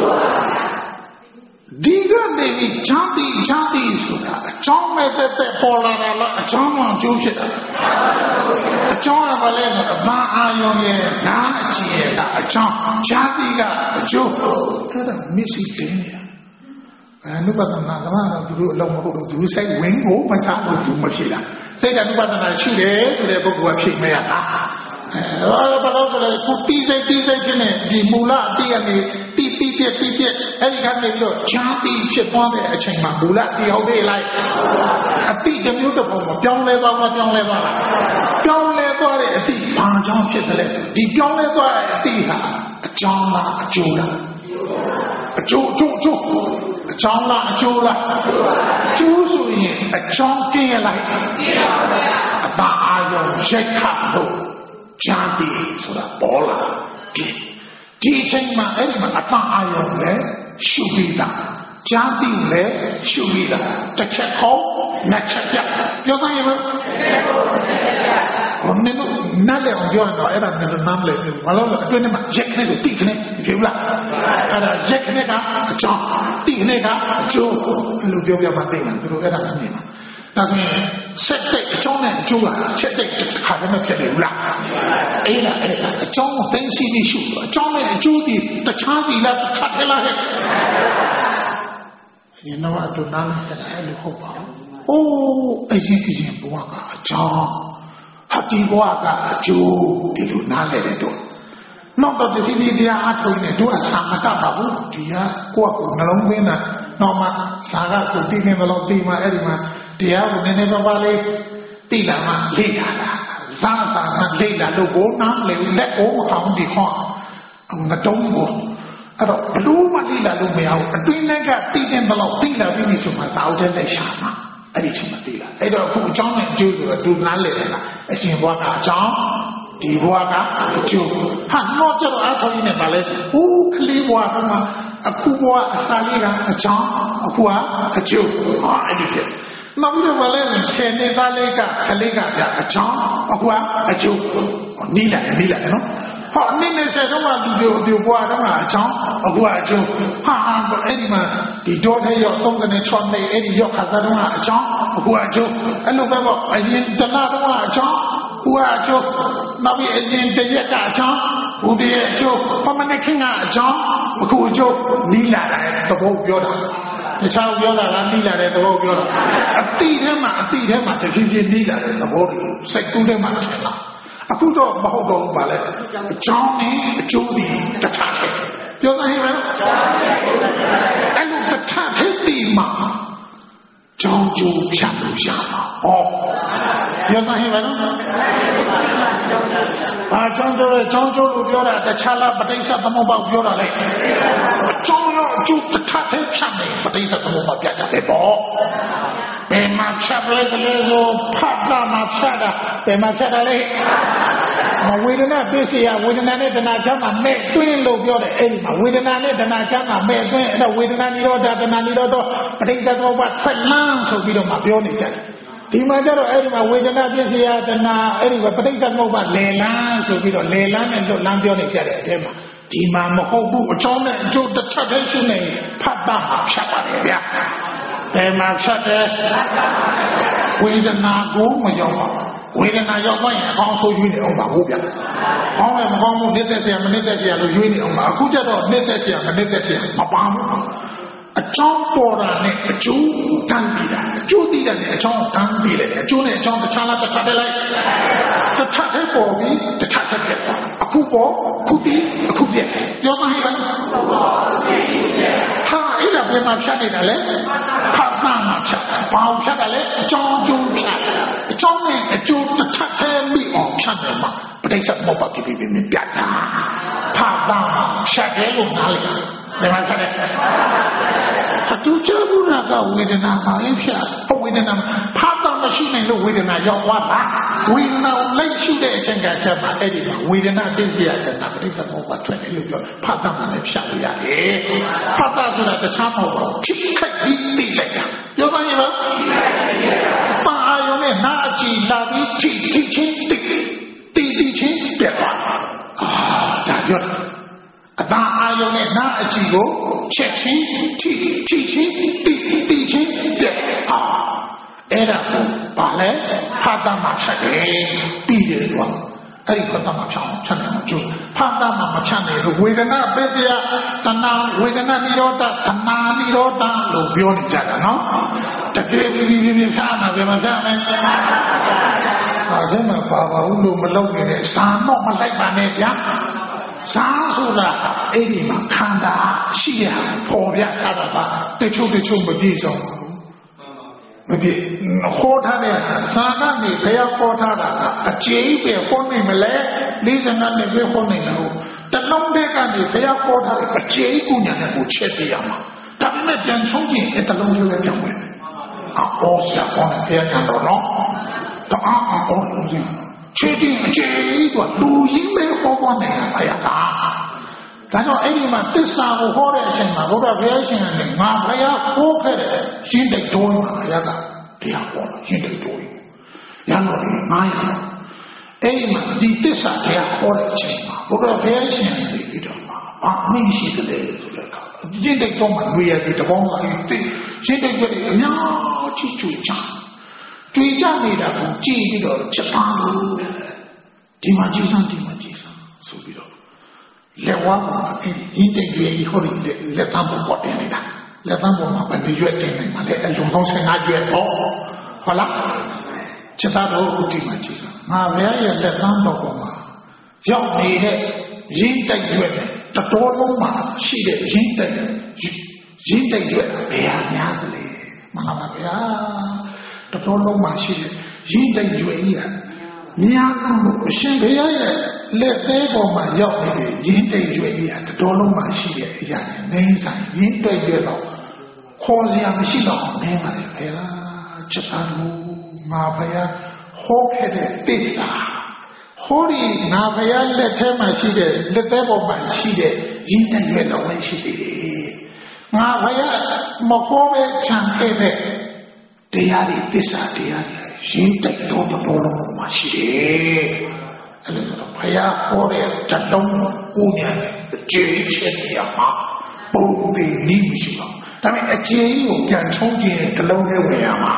ဒီကနေချမ်းတိဆိုတာအကြောင်းမဲ့တဲ့ပေါ်လာတာလားအကြောင်းမှကျိုးဖြစ်တာအကြောင်းကဘာလဲဆိုတော့ဘာအာယုံရဲ့နားအကြည့်ရဲ့အကြောင်းချမ်းတိကအကျိုးအဲ့ဒါမရှိသေးဘူးအနုပဒနာကမှတော့သူတို့အလုံးမဟုတ်တော့သူစိတ်ဝင်ဖို့မချဘူးသူမဖြစ်တာစိတ်ကအနုပဒနာရှိတယ်ဆိုတဲ့ပုဂ္ဂိုလ်ကဖြစ်မရတာအဲ့ဘာလို့ဆိုလဲကိုတိစိတ်ဖြစ်နေဒီမူလအတိကနေတိပြက်အဲ့ဒီကနေပြီးတော့ဈာတိဖြစ်သွားတဲ့အချိန်မှာမူလတိဟုတ်သေးလိုက်အတိတစ်မျိုးတစ်ပုံမပြောင်းလဲသွားလားပြောင်းလဲသွားတဲ့အတိဘာကြောင့်ဖြစ်တယ်လဲဒီပြောင်းလဲသွားတဲ့အတိဟာအကြောင်းလားအကျိုးလားအကျိုးအကြောင်းလားအကျိုးလားအကျိုးဆိုရင်အကြောင်းကင်းရလိုက်အတားအာရုံရိုက်ခတ်လို့ဂျာတိဆိုတာပေါ်လာဒီအချိန်မှာအဲ့ဒီမှာအတားအာရုံလည်းရှုပြီးတာဂျာတိလည်းရှုပြီးတာတစ်ချက်ခေါက်နှစ်ချက်ပြပြောစမ်းရမလားဘုံနဲ့နားလေအောင်ပြောတော့အဲ့ဒါနဲ့နားလေဘာလို့လဲအတွင်းထဲမှာရက်ခနဲ့ဆိုတိခနဲ့ပြောလားအဲ့ဒါရက်ခနဲ့ကအကြောင်းတိခနဲ့ကအကျိုးလို့ပြောပြမှသိတယ်သူတို့အဲ့ဒါမြင်မှာဒါဆိုရင်ဆက်တဲ့အကြောင်းနဲ့အကျိုးကချက်တဲ့ခါနဲ့ဖြစ်တယ်လားအဲ့ဒါအကြောင်းကိုသိသိသိရှုအကြောင်းနဲ့အကျိုးဒီတခြားစီလားတစ်ခါတည်းလားဟဲ့ဒီတော့အတူနားလေအဲ့လိုဟုတ်ပါအိုးအရင်ဘဝကအကြောင်းဟာဒီဘဝကအကျိုးဒီလိုနားလေတဲ့တော့နောက်တော့ဒီစီတရားအထုံးနေတို့အဆာမတတ်ပါဘူးဒီကကိုယ့်ကိုနှလုံးသွင်းတာနောက်မှစာကကိုသိနေမလို့သိမှအဲ့ဒီမှာတရားကိုနည်းနည်းပါးလေးသိလာမှလေ့လာတာစာကလေ့လာလို့ဘုံနားလေလက်ကိုမအောင်ဒီခေါငတုံးကိုအဲ့တော့ဘလို့မှလေ့လာလို့မရဘူးအတွင်းထဲကသိတဲ့ဘလောက်သိလာပြီးဆိုမှစာအုပ်ထဲလက်ရှာမှာအဲ့ဒီချိန်မှသိလာအဲ့တော့အခုအကြောင်းနဲ့အကျိုးဆိုတော့သူနားလေတယ်လားအရှင်ဘဝကအကြောင်းဒီဘဝကအကျိုးဟာတော့ကျတော့အထောက်ရင်းနဲ့ပါလဲဟိုးကလေးဘဝကမှအခုဘဝအစာလေးကအကြောင်းအခုကအကျိုးဟာအဲ့ဒီချက်နောက်ပြီးတော့ဗလဲဆယ်နှစ်သားလေးကကလေးကပြအချောင်းအခုကအကျိုးနီးလာနော်ဟောနည်းနည်းဆက်တော့မှဒီဘွားတော့အချောင်းအခုကအကျိုးဟာအဲ့ဒီမှာဒီတော့တဲ့ရောက်36နှစ်အဲ့ဒီရောက်ခါသားတော့အချောင်းအခုကအကျိုးအဲ့လိုပဲပေါ့အရင်တလားတော့အချောင်းအခုကအကျိုးနောက်ပြီးအရင်တရက်ကအချောင်းဘုရားအကျိုးပမနခင်ကအချောင်းအခုအကျိုးနီးလာတယ်သဘောပြောတာတခြားပြောတာကနီးလာတဲ့သဘောပြောတာအတိထဲမှာတဖြည်းဖြည်းနီးလာတဲ့သဘောတွေစိတ်ကူးထဲမှာထင်လာအခုတော့မဟုတ်တော့ဘူးပါလေအကြောင်းနဲ့အကျိုးဒီတစ်ထပ်ထဲပြောစမ်းဟဲ့အဲ့လိုတစ်ထပ်ထဲဒီမှာကြောင်းကျိုးဖြတ်လို့ရမှာဟောပြောစမ်းဟဲ့နော်ဘာကြောင်းကျိုးလို့ပြောတာတခြားလားပဋိစ္စသမုပ္ပါပြောတာလေအကြောင်းရောအကျိုးတစ်ထပ်ထဲဖြတ်နေပဋိစ္စသမုပ္ပါပြတာလေပေါ့ဘယ်မှာဖြတ်လဲကလေးကိုဖတ်တာမှာဖြတ်တာဘယ်မှာဖြတ်တာလဲမဝေဒနာပြည့်စရာဝေဒနာနဲ့တဏှာချမ်းမှာမဲ့တွင်းလို့ပြောတယ်အဲ့ဒီမှာဝေဒနာနဲ့တဏှာချမ်းမှာမဲ့တွင်းအဲ့တော့ဝေဒနာနိရောဓတဏှာနိရောဓပဋိစ္စသမုပ္ပါထွက်လန်းဆိုပြီးတော့မှပြောနေကြတယ်ဒီမှာကျတော့အဲ့ဒီမှာဝေဒနာပြည့်စရာတဏှာအဲ့ဒီကပဋိစ္စသမုပ္ပါလေလန်းဆိုပြီးတော့လေလန်းနဲ့လွတ်လန်းပြောနေကြတယ်အဲ့ဒီမှာဒီမှာမဟုတ်ဘူးအကြောင်းနဲ့အကျိုးတစ်ထပ်တည်းရှိနေဖတ်တာမှာဖြတ်ပါတယ်ဗျာဘယ်မှာဖြတ်တယ်ဝေဒနာကိုမရောက်ပါဝေဒနာရောက်သွားရင်အကောင်းဆုံးရွေးနေအောင်ပါဟုတ်ဗျာကောင်းတယ်မကောင်းဘူးနှစ်သက်เสียမနှစ်သက်เสียလို့ရွေးနေအောင်ပါအခုကျတော့နှစ်သက်เสียမနှစ်သက်เสียမပါဘူးအကြောင်းပေါ်တာနဲ့အကျိုးတန်းပြီးတာအကျိုးတည်တယ်နဲ့အကြောင်းတန်းပြီးတယ်အကျိုးနဲ့အကြောင်းတခြားလားတစ်ခါတည်းလိုက်တစ်ခါတည်းပေါ်ပြီးတစ်ခါတည်းပြတ်သွားအခုပေါ်ခုတည်အခုပြတ်ပြောမှဟဲ့ဟာအဲ့ဒါဘယ်မှာဖြတ်နေတာလဲဖတ်တာမှာဖြတ်ဘာဖြတ်တာလဲအကြောင်းကျိုးဖြတ်အကြောင်းနဲ့အကျိုးတစ်ခါတည်းပြီးအောင်ဖြတ်တယ်မှာပဋိစ္စသမုပ္ပါကိပိပိပြတ်တာဖတ်တာမှာဖြတ်တယ်လို့နားလေဘယ်မှာဖြတ်လဲအတူချဘူးနာကဝေဒနာပါလေဖြတ်ဝေဒနာဖတ်တာမရှိနိုင်လို့ဝေဒနာရောက်သွားတာဝေဒနာလိုက်ရှိတဲ့အချိန်ကချက်မှာအဲ့ဒီမှာဝေဒနာသိစေရတဲ့နာပဋိသမုပ္ပါထွက်တယ်လို့ပြောဖတ်တာမှလည်းဖြတ်လို့ရတယ်ဖတ်တာဆိုတာတခြားမဟုတ်ဘူးထိခိုက်ပြီးသိလိုက်တာပြောပါရင်ပါအာယုံနဲ့နာအကြည့်လာပြီးထိချင်းတိချင်းပြတ်သွားဒါပြောအသာအာယုံနဲ့နာအကြည့်ကိုချက်ချင်းထိချင်းတိချင်းပြတ်အဲ့ဒါကိုပါလဲဖတ်တာမှချက်တယ်ပြီးတယ်ကွာအဲ့ဒီဖတ်တာမှချက်တယ်ကျိုးဖတ်တာမှမချက်နိုင်လို့ဝေဒနာပစ္စယတဏှာဝေဒနာနိရောဓတဏှာနိရောဓလို့ပြောနေကြတာနော်တကယ်ပြီးဖတ်မှာပဲမဖတ်မယ်ဒါကမှပါပါဘူးလို့မလုပ်နေနဲ့စာတော့မလိုက်ပါနဲ့ဗျာစာဆိုတာအဲ့ဒီမှာခန္ဓာရှိရပေါ်ပြထားတာပါတချို့မပြည့်စုံမပြည့်ခေါ်ထားတဲ့သာနာနေဘယ်ခေါ်ထားတာအကျေးပဲခေါ်နိုင်မလဲ45နှစ်ပဲခေါ်နိုင်လို့တလုံးတဲ့ကနေဘုရားခေါ်ထားတဲ့အကျေးကုညာနဲ့ကိုချက်ပြရမှာဒါပေမဲ့ပြန်ချုံးကြည့်အဲ့တလုံးလေးပဲကြောင်းပဲအော်ဆရာကောင်းတယ်ဘုရားကန်တော့နော်တအားအော်လို့ရှင်ချက်ချင်းအကျေးကလူရင်းပဲဟောပေါ်နေတာဘုရားကဒါကြောင့်အဲ့ဒီမှာသစ္စာကိုဟောတဲ့အချိန်မှာဘုရားဘုရားရှင်ကငါဘုရားဟောခဲ့တဲ့ရှင်းတဲ့တော်မှာဘုရားကတရားဟောရှင်းတဲ့တော်ရန်တော်900အဲ့ဒီမှာဒီသစ္စာတရားဟောတဲ့အချိန်မှာဘုရားဘုရားရှင်ပြီးတော့မှာအမင်းရှိတယ်ဆိုတဲ့အခါရှင်းတဲ့တော်မှာတွေ့ရတဲ့တပေါင်းကရှင်းတဲ့တော်အများကြီးတွေ့ကြနေတာကိုကြည့်ပြီးတော့ချက်သားလို့ဒီမှာကြည်စမ်းဆိုပြီးတော့လက်ဝါးမှာအဲ့ဒီရင်းတဲ့ရွယ်ကြီးဟောဒီလက်သံပေါ်ပေါ်တင်နေတာလက်သံပေါ်မှာပဲရွက်တင်နေမှာလေအလုံးစုံ15ရွက်ပေါ့ဟုတ်လားချက်သားတော့ဒီမှာကြည်စမ်းငါဘယ်ရဲ့လက်သံပေါ်မှာရောက်နေတဲ့ရင်းတဲ့ရွက်တတော်လုံးမှာရှိတဲ့ရင်းတဲ့ရွက်ဘယ်ဟာများသလဲမလားပါဗျာတတော်လုံးမှာရှိတဲ့ရင်းတဲ့ရွယ်ကြီးကများလို့အရှင်ဘုရားရဲ့လက်သေးပေါ်မှာရောက်နေတဲ့ရင်းတဲ့ရွယ်ကြီးကတတော်လုံးမှာရှိတဲ့အရာနဲ့နေဆိုင်ရင်းတဲ့ရွယ်တော့ခေါ်စရာမရှိတော့နေပါလေဘုရားချက်သားလို့ငါဘုရားဟောခဲ့တဲ့သစ္စာဟောဒီငါဘုရားလက်ထဲမှာရှိတဲ့လက်သေးပေါ်မှာရှိတဲ့ရင်းတဲ့ရွယ်တော့ဝင်ရှိသေးတယ်ငါဘုရားမဟောပဲခြံခဲ့တဲ့တရားတွေသစ္စာတရားတွေရင်းတိုက်တော်လုံးမှာရှိတယ်အဲ့ဒါဆိုတော့ဘုရားဟောတဲ့တတုံးကိုညာကျေချက်တရားမှာပုံသေးနည်းမရှိပါဘူးဒါပေမဲ့အခြေကြီးကိုပြန်ချုံးကြည့်ရင်တလုံးနဲ့ဝင်ရမှာ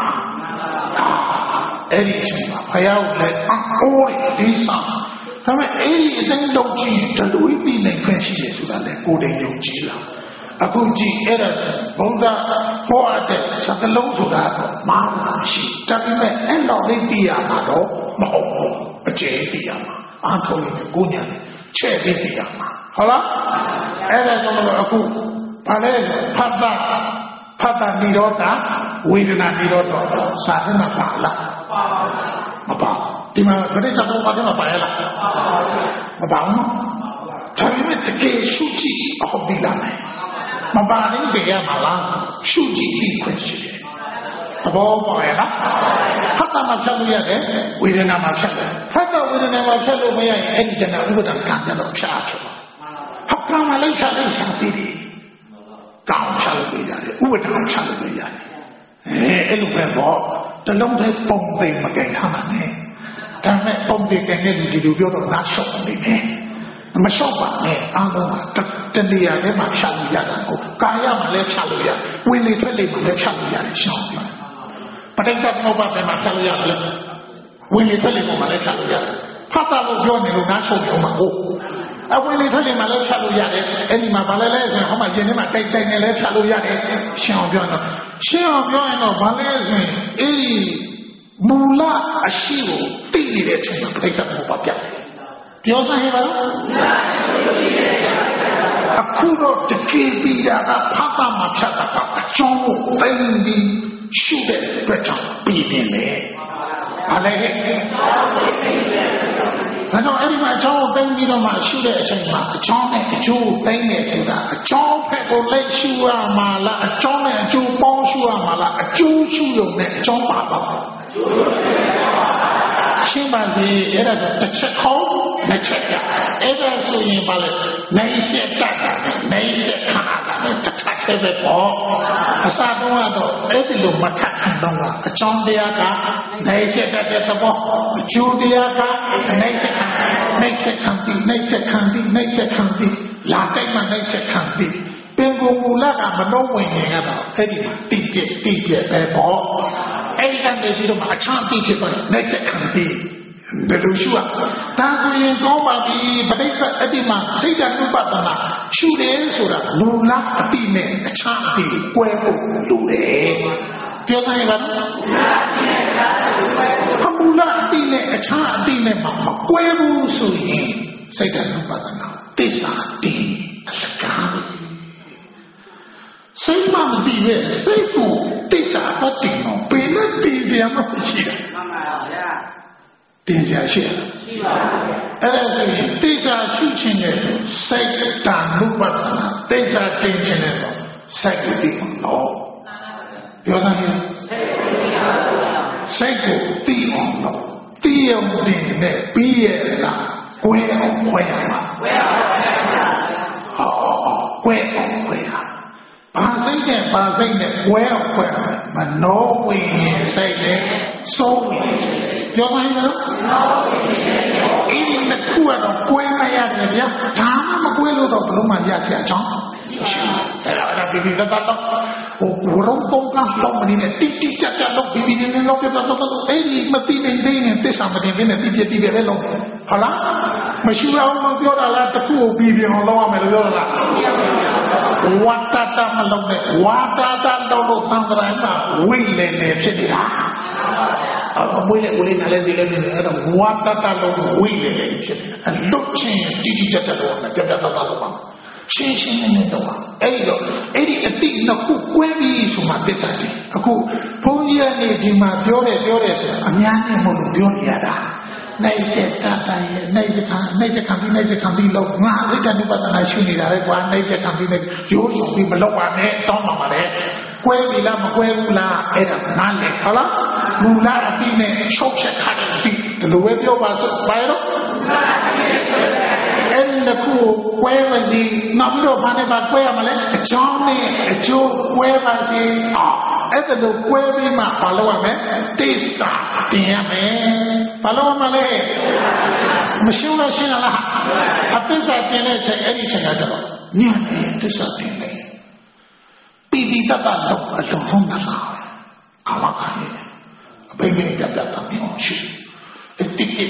အဲ့ဒီအချိန်မှာဘုရားကိုလည်းအော်ဒီဆောင်ဒါပေမဲ့အဲ့ဒီအတိုင်းလုံးကြည့်တလူပြီးနိုင်ခွင့်ရှိတယ်ဆိုတာလေကိုယ်တိုင်ယုံကြည်လာအခုကြည့်အဲ့ဒါဘုရားဟောအပ်တဲ့စကလုံးဆိုတာတော့မာနာရှိဒါပေမဲ့အဲ့တော့လေးသိရမှာတော့မဟုတ်ဘူးအကျေသိရမှာအားထုတ်ရင်ကိုညာချဲ့ပြီးသိရမှာဟုတ်လားအဲ့ဒါကြောင့်မို့အခုဘာလဲဖတ်တာនិရောဓဝေဒနာនិရောဓစာထဲမှာပါလားမပါဒီမှာဗတိစ္ဆာဘုရားထဲမှာပါရလားမပါဘူးဒါပေမဲ့တကယ်ရှုကြည့်ဟုတ်ပြီလားမပါရင်ပြရမှာလားရှုကြည့်ပြီးခွင့်ရှိတယ်သဘောပေါက်ရလားဖတ်တာမှဖြတ်လို့ရတယ်ဝေဒနာမှဖြတ်တယ်ဖတ်တော့ဝေဒနာမှဖြတ်လို့မရရင်အဲ့ဒီတဏှာဥပဒံကံကြတော့ဖြတ်ဖြတ်ဟောကံမလိုက်ဖြတ်လိုက်ရှာသေးတယ်ကံဖြတ်လို့ရတယ်ဥပဒံဖြတ်လို့ရတယ်အဲ့လိုပဲပေါ့တလုံးထဲပုံသိမကြိုင်ထားမှာနဲ့ဒါမဲ့ပုံသိကြတဲ့လူဒီလိုပြောတော့နားရှော့နေတယ်မလျှော့ပါနဲ့အားလုံးကတနေရာထဲမှာဖြတ်လို့ရတာဟုတ်ကာယမှာလည်းဖြတ်လို့ရတယ်ဝင်လေထွက်လေမှာလည်းဖြတ်လို့ရတယ်ရှောင်းပါပဋိစ္စသမုပ္ပါဒ်မှာဖြတ်လို့ရတယ်ဝင်လေထွက်လေမှာလည်းဖြတ်လို့ရတယ်ဖတ်တာလို့ပြောနေလို့နားရှုံးအောင်မှာဟုတ်အဝင်လေထွက်လေမှာလည်းဖြတ်လို့ရတယ်အဲ့ဒီမှာဘာလဲလဲဆိုရင်ဟောမှာရင်ထဲမှာတိုက်နေလည်းဖြတ်လို့ရတယ်ရှင်းအောင်ပြောရင်တော့ဘာလဲဆိုရင်အဲ့ဒီမူလအရှိကိုသိနေတဲ့အချိန်မှာပဋိစ္စသမုပ္ပါဒ်ပြတယ်ပြောစမ်းရပါလားအခုတော့တကယ်ပြီးတာကဖတ်တာမှဖြတ်တာကအကျောင်းကိုသိပြီးရှုတဲ့အတွက်ကြောင့်ပြီးနေလေဘာလဲဒါကြောင့်အဲ့ဒီမှာအကျောင်းကိုသိပြီးတော့မှရှုတဲ့အချိန်မှာအကျောင်းနဲ့အကျိုးကိုသိနေဆိုတာအကျောင်းဖက်ကိုလိုက်ရှုရမှာလားအကျောင်းနဲ့အကျိုးပေါင်းရှုရမှာလားအကျိုးရှုရုံနဲ့အကျောင်းပါပါရှင်းပါစေအဲ့ဒါဆိုတစ်ချက်ခေါင်းနှစ်ချက်ရအဲ့ဒါဆိုရင်ပါလေနိုင်ဆက်တတ်တာနိုင်ဆက်ခါတာတစ်ထပ်သေးပဲပေါ့အစားတော့အဲ့ဒီလိုမထပ်တော့အကြောင်းတရားကနိုင်ဆက်တတ်တဲ့သဘောအကျိုးတရားကနိုင်ဆက်ခံပြီးလာတိုက်မှနိုင်ဆက်ခံပြီးပင်ကိုမူလကမနှုံးဝင်နေတော့အဲ့ဒီမှာတိကျပဲပေါ့အဲ့ဒီကနေပြီးတော့အချမ်းပြီးဖြစ်သွားနိုင်ဆက်ခံပြီးဘယ်လိုရှုရဒါဆိုရင်ကောင်းပါပြီပဋိစ္စအတ္တိမှာစိတ်ဓာတ်ဥပဒနာရှုတယ်ဆိုတာမူလအတိနဲ့အချမ်းအတိကွဲဖို့လိုတယ်ပြောစမ်းရပါလားမူလအတိနဲ့အချမ်းအတိနဲ့မကွဲဘူးဆိုရင်စိတ်ဓာတ်ဥပဒနာသစ္စာတိအစကားစိတ်မှမသိပဲစိတ်ကိုသစ္စာတတ်တယ်နော်ဘယ်နဲ့တည်ကြမှာရှိတယ်မှန်ပါဗျာတင်ကြရှိတယ်အဲ့ဒါဆိုရင်တိစ္ဆာရှုခြင်းနဲ့စိတ်တန်မှုပဒနာတိစ္ဆာတင်ခြင်းနဲ့စိတ်ကိုသိအောင်လို့ပြောစမ်းရင်စိတ်ကိုသိအောင်လို့သိအောင်တင်နဲ့ပြီးရလားကွဲအောင်ခွဲရမှာကွဲအောင်ခွဲရဘာစိတ်နဲ့ဘာစိတ်နဲ့ကွဲအောင်ခွဲရမနောဝိညာဉ်စိတ်နဲ့စိုးဝိညာဉ်စိတ်ပြောစမ်းရင်နော်အဲ့ဒီနှစ်ခုကတော့ကွဲမရတယ်ဗျာဒါမှမကွဲလို့တော့ဘလို့မှရเสียအကြောင်းအဲ့ဒါဘီဘီကတော့ဟိုဘရုံတုံးကလောက်မနေနဲ့တိတိကျကျလောက်ဘီဘီနဲ့လောက်ပြတ်တော့အဲ့ဒီမသိနေသေးနဲ့တစ္ဆာမတင်သေးနဲ့ပြပြပဲလုံးဟုတ်လားမရှိအောင်လို့ပြောတာလားတခုကိုပြီးပြအောင်လုပ်ရမယ်လို့ပြောတာလားဝါတတမလုံးနဲ့ဝါတတတော့လို့သံဃာမှာဝိလေနေဖြစ်နေတာအမွေးနဲ့ဦးလေးနားလဲဒီလဲနေအဲ့တော့ဝါတတလုံးဝိလေနေဖြစ်နေတာအလွတ်ချင်းတိတိကျကျတော့ပြပြတော့ပါရှင်းရှင်းနဲ့တော့အဲ့ဒီအတိနှစ်ခုကွဲပြီးဆိုမှသစ္စာတည်းအခုဘုန်းကြီးကနေဒီမှာပြောတယ်ဆိုတာအများနဲ့မဟုတ်လို့ပြောနေရတာနိုင်စေတတ်ရဲ့နိုင်စခံပြီးလို့ငါစိတ်တဏှုပဒနာရှုနေတာလေကွာနိုင်စခံပြီးနဲ့ရိုးချုံပြီးမလောက်ပါနဲ့တောင်းပါပါလေကွဲပြီလားမကွဲဘူးလားအဲ့ဒါငါလေဟုတ်လားမူလအတိနဲ့ချုပ်ချက်ခါတဲ့အတိဒီလိုပဲပြောပါစို့ဘာရောအဲ့ဒီတစ်ခုကွဲပါစီနောက်ပြီးတော့ဘာနဲ့ပါကွဲရမလဲအကြောင်းနဲ့အကျိုးကွဲပါစီအဲ့ဒါလိုကွဲပြီးမှဘာလုပ်ရမလဲတိစ္ဆာတင်ရမယ်ဘာလို့မလဲမရှင်းလို့ရှင်းလားအတိစ္ဆာတင်တဲ့ချိန်အဲ့ဒီချိန်ကတော့ညံ့တယ်တိစ္ဆာတင်တယ်ပိဋိတတ်တော့အလုံးစုံတာလားအမခံရအပိမိတ်ပြတ်တာမျိုးရှိတိတိပြတ်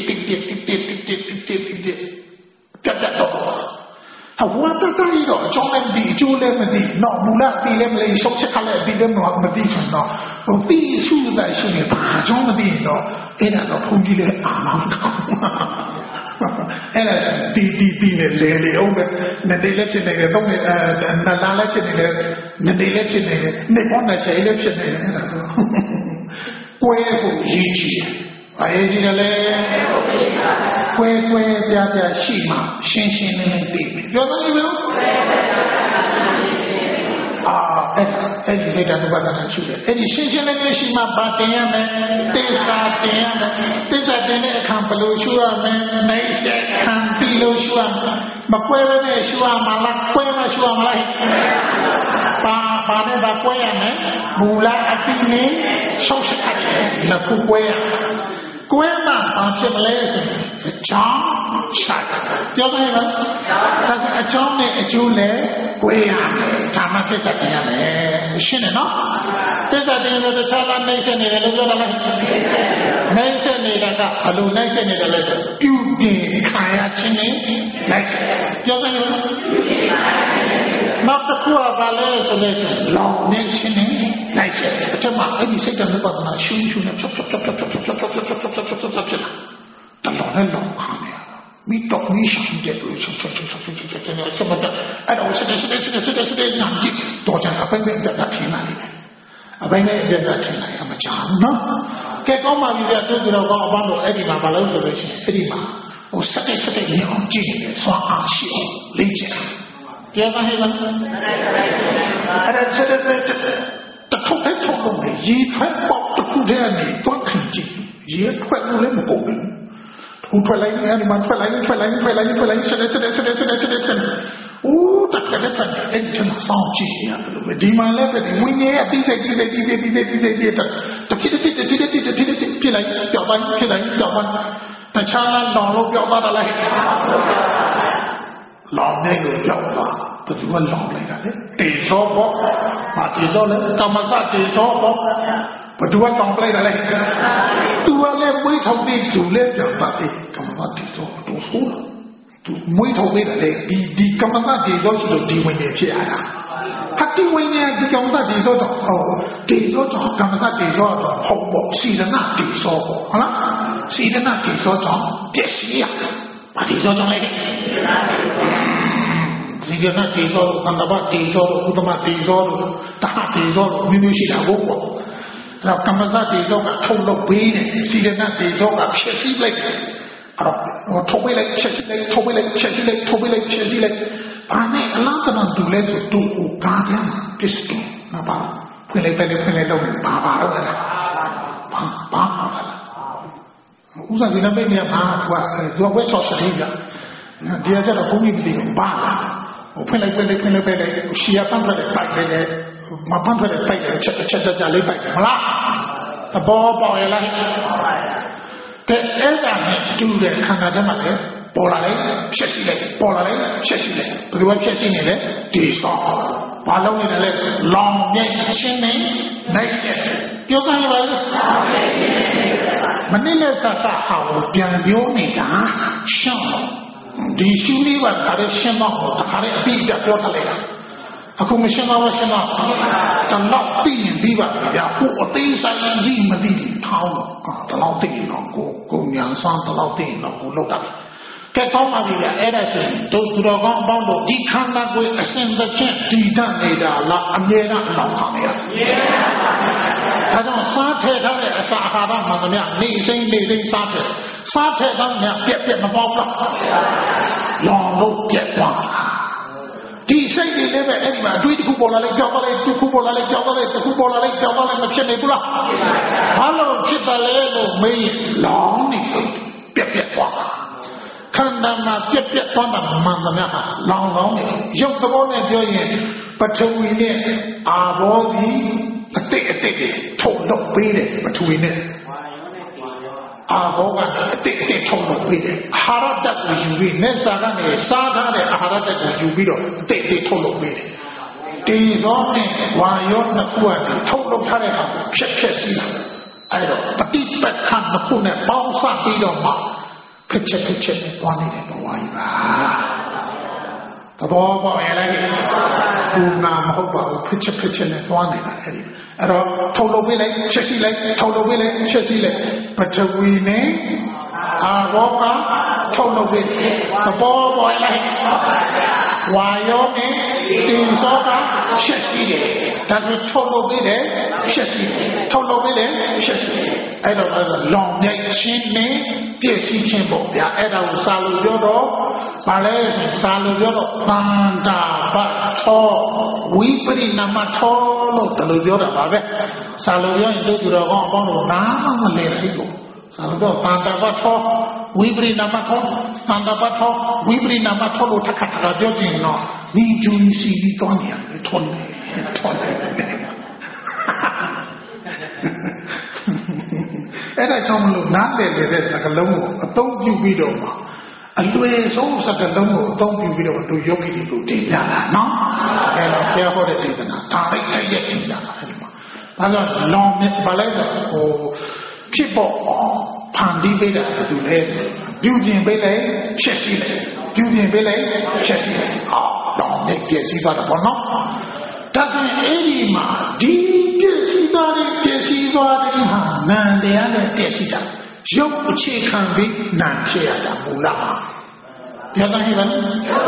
တော့ဝါတတရီတော့အကြောင်းလည်းဒီအကျိုးလည်းမသိတော့မူလပြီးလည်းမလဲရှုပ်ချက်ခလည်းပြီးလည်းမသိချင်တော့ဟိုပြီးရှုတဲ့ရှုနေတာအကြောင်းမသိတော့အဲ့ဒါတော့ဘုန်းကြီးလည်းအာမောင်းတော့အဲ့ဒါတီနဲ့လေအောင်ပဲနေလည်းဖြစ်နေတယ်တော့နာလာလည်းဖြစ်နေတယ်နေလည်းဖြစ်နေတယ်နေပေါ်နဲ့ဆိုင်လည်းဖြစ်နေတယ်အဲ့ဒါတော့ကွဲဖို့ရည်ကြည့်ဘာရည်ကြည့်လဲကွဲပြားရှိမှရှင်းလင်းသိပြီပြောတယ်မဟုတ်အဲ့ဒီစိတ်ဓာတ်ဘက်ကလည်းရှိတယ်အဲ့ဒီရှင်းလင်းရှိမှဘာတင်ရမလဲသေစာတင်ရမယ်သေစာတင်တဲ့အခါဘယ်လိုရှုရမလဲနိုင်စခံပြီးလို့ရှုရမယ်မကွဲဘဲနဲ့ရှုရမှာလားကွဲမှရှုရမလားဘာနဲ့ဘာကွဲရမယ်မူလအတိနဲ့ရှုပ်ချက်လက်ခုကွဲရကွဲမှဘာဖြစ်မလဲဆိုအကြောင်းရှာပြောမယ်နော်ဒါဆိုအကြောင်းနဲ့အကျိုးနဲ့ကွဲရမယ်ဒါမှပြဿနာရမယ်ရှင်းတယ်နော်ပြဿနာတဲ့တခြားလားနိုင်စနေတယ်လို့ပြောတာလားနိုင်စနေတာကဘယ်လိုနိုင်စနေတယ်လဲပြုပြင်ခံရခြင်းနဲ့နိုင်စပြောစမ်းရောနောက်တစ်ခုကဘာလဲဆိုလို့ရှိရင်လောင်နေခြင်းနဲ့နိုင်စအထက်မှာအဲ့ဒီစိတ်ကလည်းပါဒနာရှုနေဖြတ်တလောနဲ့လောခံရမိတော့မိရှိတဲ့လို့ဆက်အဲ့တော့စစ်နာကြည့်တော့ကြအပိုင်းပဲတက်တာထင်လာတယ်အပိုင်းပဲတက်တာထင်လာရမှာကြောက်နော်ကဲကောင်းပါပြီဗျာတို့ကြောကောင်းအပန်းတော့အဲ့ဒီမှာမလုပ်ဆိုလို့ရှိရင်အဲ့ဒီမှာဟိုစက်နေအောင်ကြည့်နေစွာအားရှိလေ့ကျင့်ပြောပါဟဲ့လားအဲ့ဒါစက်တခုပဲထုတ်လို့ရေထွက်ပေါက်တစ်ခုတည်းကနေတွန်းခင်ကြည့်ရေထွက်လို့လည်းမကုန်ဘူးဟိုထွက်လိုက်နေတယ်မှာထွက်လိုက်ဆက်အိုးတက်ကလည်းထွက်အဲ့ဒီမှာစောင့်ကြည့်ရတယ်လို့ဒီမှာလည်းပဲဝိညာဉ်ရဲ့အတိစိတ်တဖြစ်လိုက်ပြောက်ပိုင်းဖြစ်လိုက်ပြောက်ပိုင်းတခြားလားလောင်လို့ပြောက်သွားတာလားလောင်နေလို့ပြောက်သွားဘယ်သူကလောင်လိုက်တာလဲတေဇောပေါ့ဘာတေဇောလဲကမ္မစတေဇောပေါ့ဘယ်သူကတောင်းပလိုက်တာလဲသူကလည်းမွေးထုတ်ပြီးသူလည်းပြောက်သွားတယ်ကမ္မစတေဇောတော့ဆိုးလားသူမွေးထုတ်ပြီးတယ်ဒီကမ္မစတေဇောရှိလို့ဒီဝင်နေဖြစ်ရတာဟာဒီဝင်နေဒီကမ္မစတေဇောတော့တေဇောတော့ကမ္မစတေဇောတော့ဟုတ်ပေါ့စီရနာတေဇောပေါ့ဟုတ်လားစီရနာတေဇောတော့ပျက်စီးရဘာတေဇောကြောင့်လဲစီရနာတေဇောကန္တဘတေဇောဥဒ္ဓမတေဇောတဟတေဇောမျိုးရှိတာဟုတ်ပေါ့တော့ကမ္မဇတ်တေဇောကထုတ်လုပ်ပေးတယ်စီရဏတေဇောကဖြည့်ဆည်းလိုက်အဲ့တော့ထုတ်ပေးလိုက်ဖြည့်ဆည်းလိုက်ထုတ်ပေးလိုက်ဖြည့်ဆည်းလိုက်ထုတ်ပေးလိုက်ဖြည့်ဆည်းလိုက်ဘာနဲ့အလားတန်တူလဲဆိုတူကိုကားတယ်ပစ္စတိုမပါဖွင့်လိုက်ပဲဖွင့်လိုက်တော့ဘာတော့လဲဘာဥစားစီနမိတ်เนี่ยဘာသူကဝက်ချော့စရိကြဒီကကြတော့ဘုံကြီးပြည်ဘာလားဖွင့်လိုက်ပဲဖွင့်လိုက်ပဲရှီယာပန်းထွက်တဲ့ပိုက်တယ်မပန်းထွက်တဲ့ပိုက်တယ်ချက်လေးပိုက်တယ်မလားသဘောပေါက်ရလားတဲ့အဲ့ဒါနဲ့တူတဲ့ခန္ဓာထဲမှာလည်းပေါ်လာလိုက်ဖြည့်စီလိုက်ပေါ်လာလိုက်ဖြည့်စီလိုက်ဘယ်သူကဖြည့်စီနေလဲဒီစောဘာလုံးနေတယ်လဲလောင်မြိုက်ချင်းနေနိုင်ဆက်ပြောစမ်းရပါလားမနေ့နဲ့စတာဟာကိုပြန်ပြောနေတာရှောင်းဒီရှုလေးပါဒါလည်းရှင်းတော့တခါလေးအပြည့်ပြပြောထားလိုက်တာအခုမရှင်းတော့ရှင်းတော့တော့သိရင်ပြီးပါဗျာကိုအသေးဆိုင်ကြီးမသိဘူးထောင်းတော့တော့သိရင်တော့ကိုညာဆန်းတော့သိရင်တော့ကိုလောက်တာကဲကောင်းပါပြီဗျာအဲ့ဒါဆိုတို့သူတော်ကောင်းအပေါင်းတို့ဒီခန္ဓာကိုယ်အစဉ်တစ်ချက်တည်တတ်နေတာလားအမြဲတမ်းအလောက်ခံရအမြဲတမ်းဒါကြောင့်စားထည့်ထားတဲ့အစာအာဟာရမှန်သမျှနေစိမ့်နေစိမ့်စားထည့်တော့ညပြက်မပေါက်တော့လောင်လို့ပြက်သွားဒီစိတ်တွေလည်းပဲအဲ့ဒီမှာအတွေးတစ်ခုပေါ်လာလိုက်ကြောက်သွားလိုက်တစ်ခုပေါ်လာလိုက်ကြောက်သွားလိုက်တစ်ခုပေါ်လာလိုက်ကြောက်သွားလိုက်မဖြစ်နိုင်ဘူးလားဘာလို့ဖြစ်တယ်လဲလို့မေးလောင်နေပြက်သွားခန္ဓာမှာပြက်သွားတာမှန်သမျှလောင်နေရုပ်သဘောနဲ့ပြောရင်ပထဝီနဲ့အာဘောသည်အတိတ်တွေထုတ်လုပ်ပေးတယ်ပထဝီနဲ့အာဘောကအတိတ်ထုတ်လုပ်ပေးတယ်အာဟာရဓာတ်ကိုယူပြီးနဲ့စာကနေစားထားတဲ့အာဟာရဓာတ်ကိုယူပြီးတော့အတိတ်ထုတ်လုပ်ပေးတယ်တေဇောနဲ့ဝါယောနှစ်ခုကထုတ်လုပ်ထားတဲ့ဟာဖြက်စီးတာအဲ့တော့ပฏิပတ်ခတ်နှစ်ခုနဲ့ပေါင်းစပ်ပြီးတော့မှခက်ချက်နဲ့သွားနေတဲ့ဘဝကြီးပါသဘောပေါက်ရလားဒီမှာမဟုတ်ပါဘူးခက်ချက်နဲ့သွားနေတာအဲ့တော့ထုတ်လုပ်ပေးလိုက်ချက်စီလိုက်ထုတ်လုပ်ပေးလိုက်ချက်စီလိုက်ပထဝီနဲ့အာဘောကထုတ်လုပ်ပေးသဘောပေါက်ရလားဝါယောနဲ့တင်စောကချက်စီတယ်ဒါဆိုထုတ်လုပ်ပေးတယ်ချက်စီထုတ်လုပ်ပေးတယ်ချက်စီအဲ့တော့လောင်မြိုက်ချင်းနဲ့ပြည့်စည်ခြင်းပေါ့ဗျာအဲ့ဒါကိုစာလို့ပြောတော့ဗာလဲစာလို့ပြောတော့သန္တာပထောဝိပရိနာမထောလို့တလို့ပြောတာပါပဲစာလို့ပြောရင်တို့သူတော်ကောင်းအပေါင်းတို့နားမလဲဘူးကိုစာလို့တော့သန္တာပထောဝိပရိနာမထောသန္တာပထောဝိပရိနာမထောလို့တစ်ခါပြောခြင်းတော့ဒီဂျူစီပြီးတော့နေရတယ်ထွန်းတယ်အဲ့ဒါကြောင့်မလို့နားလည်တဲ့စကားလုံးကိုအသုံးပြုပြီးတော့မှအလွယ်ဆုံးစကားလုံးကိုအသုံးပြုပြီးတော့တို့ယောဂီတွေကိုတင်ပြတာနော်အဲ့တော့ဘုရားဟောတဲ့ဒေသနာဒါလိုက်တဲ့တင်ပြတာအဲ့ဒီမှာဒါဆိုလောင်မြစ်ဘာလဲဆိုဟိုဖြစ်ပေါ်ဖန်တီးပေးတာတူလဲပြုကျင်ပေးလိုက်ချက်ရှိလိုက်ပြုကျင်ပေးလိုက်ချက်ရှိလိုက်လောင်မြစ်ပြည့်စည်သွားတာပေါ့နော်ဒါဆိုရင်အဲ့ဒီမှာဒီပြည့်စည်သွားတဲ့ဟာနံတရားနဲ့ပြည့်စည်တာရုပ်အခြေခံပြီးနံဖြစ်ရတာမူလပါပြောစမ်းဟိပါနော်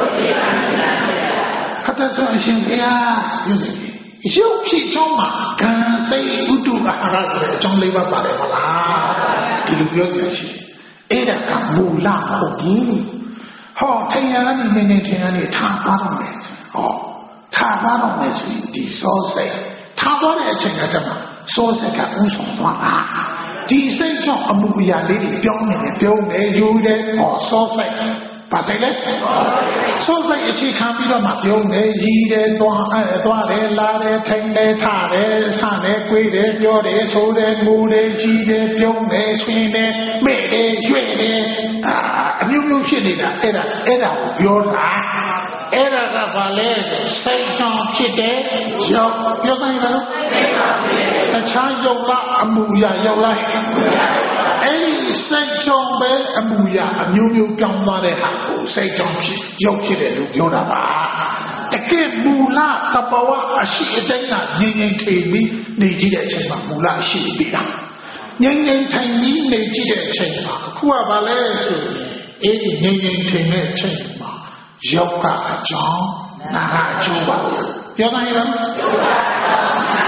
ခတ်တဲ့အရှင်ဘုရားရုပ်ဖြစ်ကြောင်းမှာကံစိတ်ဥတုအာဟာရဆိုတဲ့အကြောင်းလေးပါပါတယ်ဟုတ်လားဒီလိုပြောစီရှိအဲ့ဒါကမူလဟုတ်ဘူးဟောထင်ရနေထင်ရနေထားသားတော့မယ်ဟောထားသားတော့မယ်ဆိုရင်ဒီစောစိတ်ထားသွားတဲ့အချိန်ကတည်းကစောစိတ်ကဥဆောင်သွားတာဒီစိတ်ကြောင့်အမှုအရာလေးတွေပြောင်းနေတယ်ပြုံးနေယူတယ်ဟောစောစိတ်ပါစိတ်လေစောစိတ်အခြေခံပြီးတော့မှပြုံးနေရည်တယ်သွားတယ်လာတယ်ထိုင်တယ်ထားတယ်ဆန့်တယ်ကွေးတယ်ပြောတယ်ဆိုတယ်ငိုတယ်ရည်တယ်ပြုံးတယ်ဆွင်းတယ်မဲ့တယ်ရွှဲ့တယ်အမျိုးမျိုးဖြစ်နေတာအဲ့ဒါကိုပြောတာအဲ့ဒါကဘာလဲစိတ်ကြောင့်ဖြစ်တဲ့ရုပ်ပြောတိုင်းပါလို့တခြားရုပ်လားအမှုရာရုပ်လားအဲ့ဒီစိတ်ကြောင့်ပဲအမှုရာအမျိုးမျိုးပြောင်းသွားတဲ့ဟာကိုစိတ်ကြောင့်ဖြစ်ရုပ်ဖြစ်တယ်လို့ပြောတာပါတကယ်မူလသဘာဝအရှိအတိုင်းကငြိမ်ငြိမ်ထိပြီးနေကြည့်တဲ့အချိန်မှာမူလအရှိပြီးတာငြိမ်ငြိမ်ထိုင်ပြီးနေကြည့်တဲ့အချိန်မှာအခုကဘာလဲဆိုအဲ့ဒီငြိမ်ငြိမ်ထိန်တဲ့အချိန်မှာယောဂအကြောင်းနာအကျိုးပါပြောတိုင်းရောတ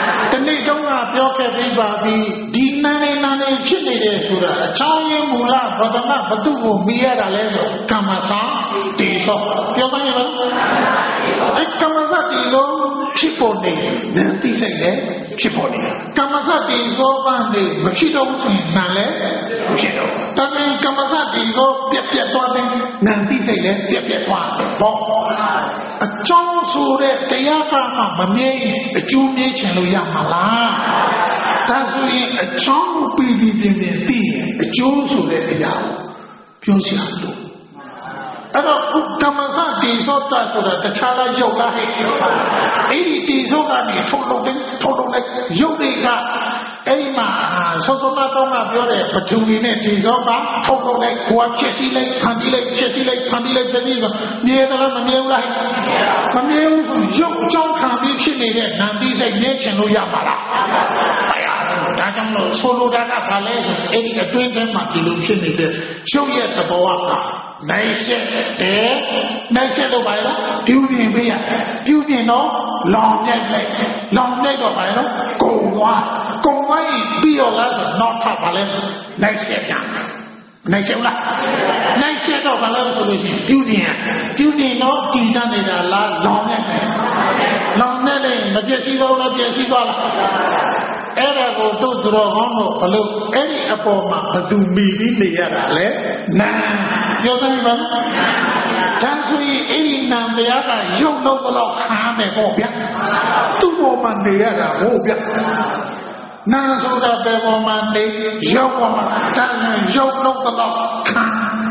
နေ့တုန်းကပြောခဲ့ပြီးပါပြီဒီနာနေဖြစ်နေတယ်ဆိုတာအချောင်းရင်းမူလဘဒနာဘသူ့ကိုမိရတာလဲဆိုကမ္မစတိသောပြောစမ်းရမလားအဲကမ္မစတိသောဖြစ်ပေါ်နေနံသိစိတ်လည်းဖြစ်ပေါ်နေကမ္မစတိသောပန်းနေမဖြစ်တော့ဘူးဆိုရင်နာလည်းမဖြစ်တော့ဒါပေမဲ့ကမ္မစတိသောပြက်သွားတယ်နံသိစိတ်လည်းပြက်သွားတယ်ပေါ့အကြောင်းဆိုတဲ့တရားကမှမမြဲအကျိုးမြဲချင်လို့ရမှာလားဒါဆိုရင်အကြောင်းကိုပြီးပြင်းသိရင်အကျိုးဆိုတဲ့တရားကိုပြောစရာလို့အဲ့တော့ကမ္မစတိသောတာဆိုတာတခြားလားရုပ်လားဟဲ့အဲ့ဒီတိသောကနေထုတ်လုပ်တဲ့ရုပ်တွေကအဲ့ဒီမှာသောသောနာတော့ပြောတဲ့ပထဝီနဲ့တိသောကထုတ်လုပ်တဲ့ကိုယ်ဖြစ်စီလိုက်ဖန်ပြီးလိုက်ဖြစ်စီလိုက်ဖန်ပြီးလိုက်ဖြစ်စီဆိုမြဲတယ်လားမမြဲဘူးလားမမြဲဘူးဆိုရုပ်ကြောင့်ခံပြီးဖြစ်နေတဲ့နာမ်တိစိတ်မြဲချင်လို့ရပါလားဒါကြောင့်လို့ဆိုလိုတာကဘာလဲဆိုအဲ့ဒီအတွင်းထဲမှာဒီလိုဖြစ်နေတဲ့ရုပ်ရဲ့သဘောကနိုင်ဆက်တယ်နိုင်ဆက်တော့ပါလားပြုပြင်ပေးရပြုပြင်တော့လောင်မြိုက်တော့ပါလားကုံသွားရင်ပြီးတော့လားဆိုတော့ထပ်ပါလဲနိုင်ဆက်ပြန်နိုင်ဆက်လားနိုင်ဆက်တော့ဘာလို့ဆိုလို့ရှိရင်ပြုပြင်တော့တည်တတ်နေတာလားလောင်မြိုက်တယ်မပြည့်စည်တော့လားပြည့်စည်သွားလားအဲ့ဒါကိုတို့သူတော်ကောင်းတို့ဘလို့အဲ့ဒီအပေါ်မှာဘသူမိပြီးနေရတာလဲနာပြောစမ်းပါဒါဆိုရင်အဲ့ဒီနာတရားကရုပ်လုံးတော့ခါမယ်ပေါ့ဗျာသူ့ပေါ်မှာနေရတာဟုတ်ဗျာနာဆိုတာဘယ်ပေါ်မှာနေရုပ်ပေါ်မှာတန်းရုပ်လုံးတော့ခါ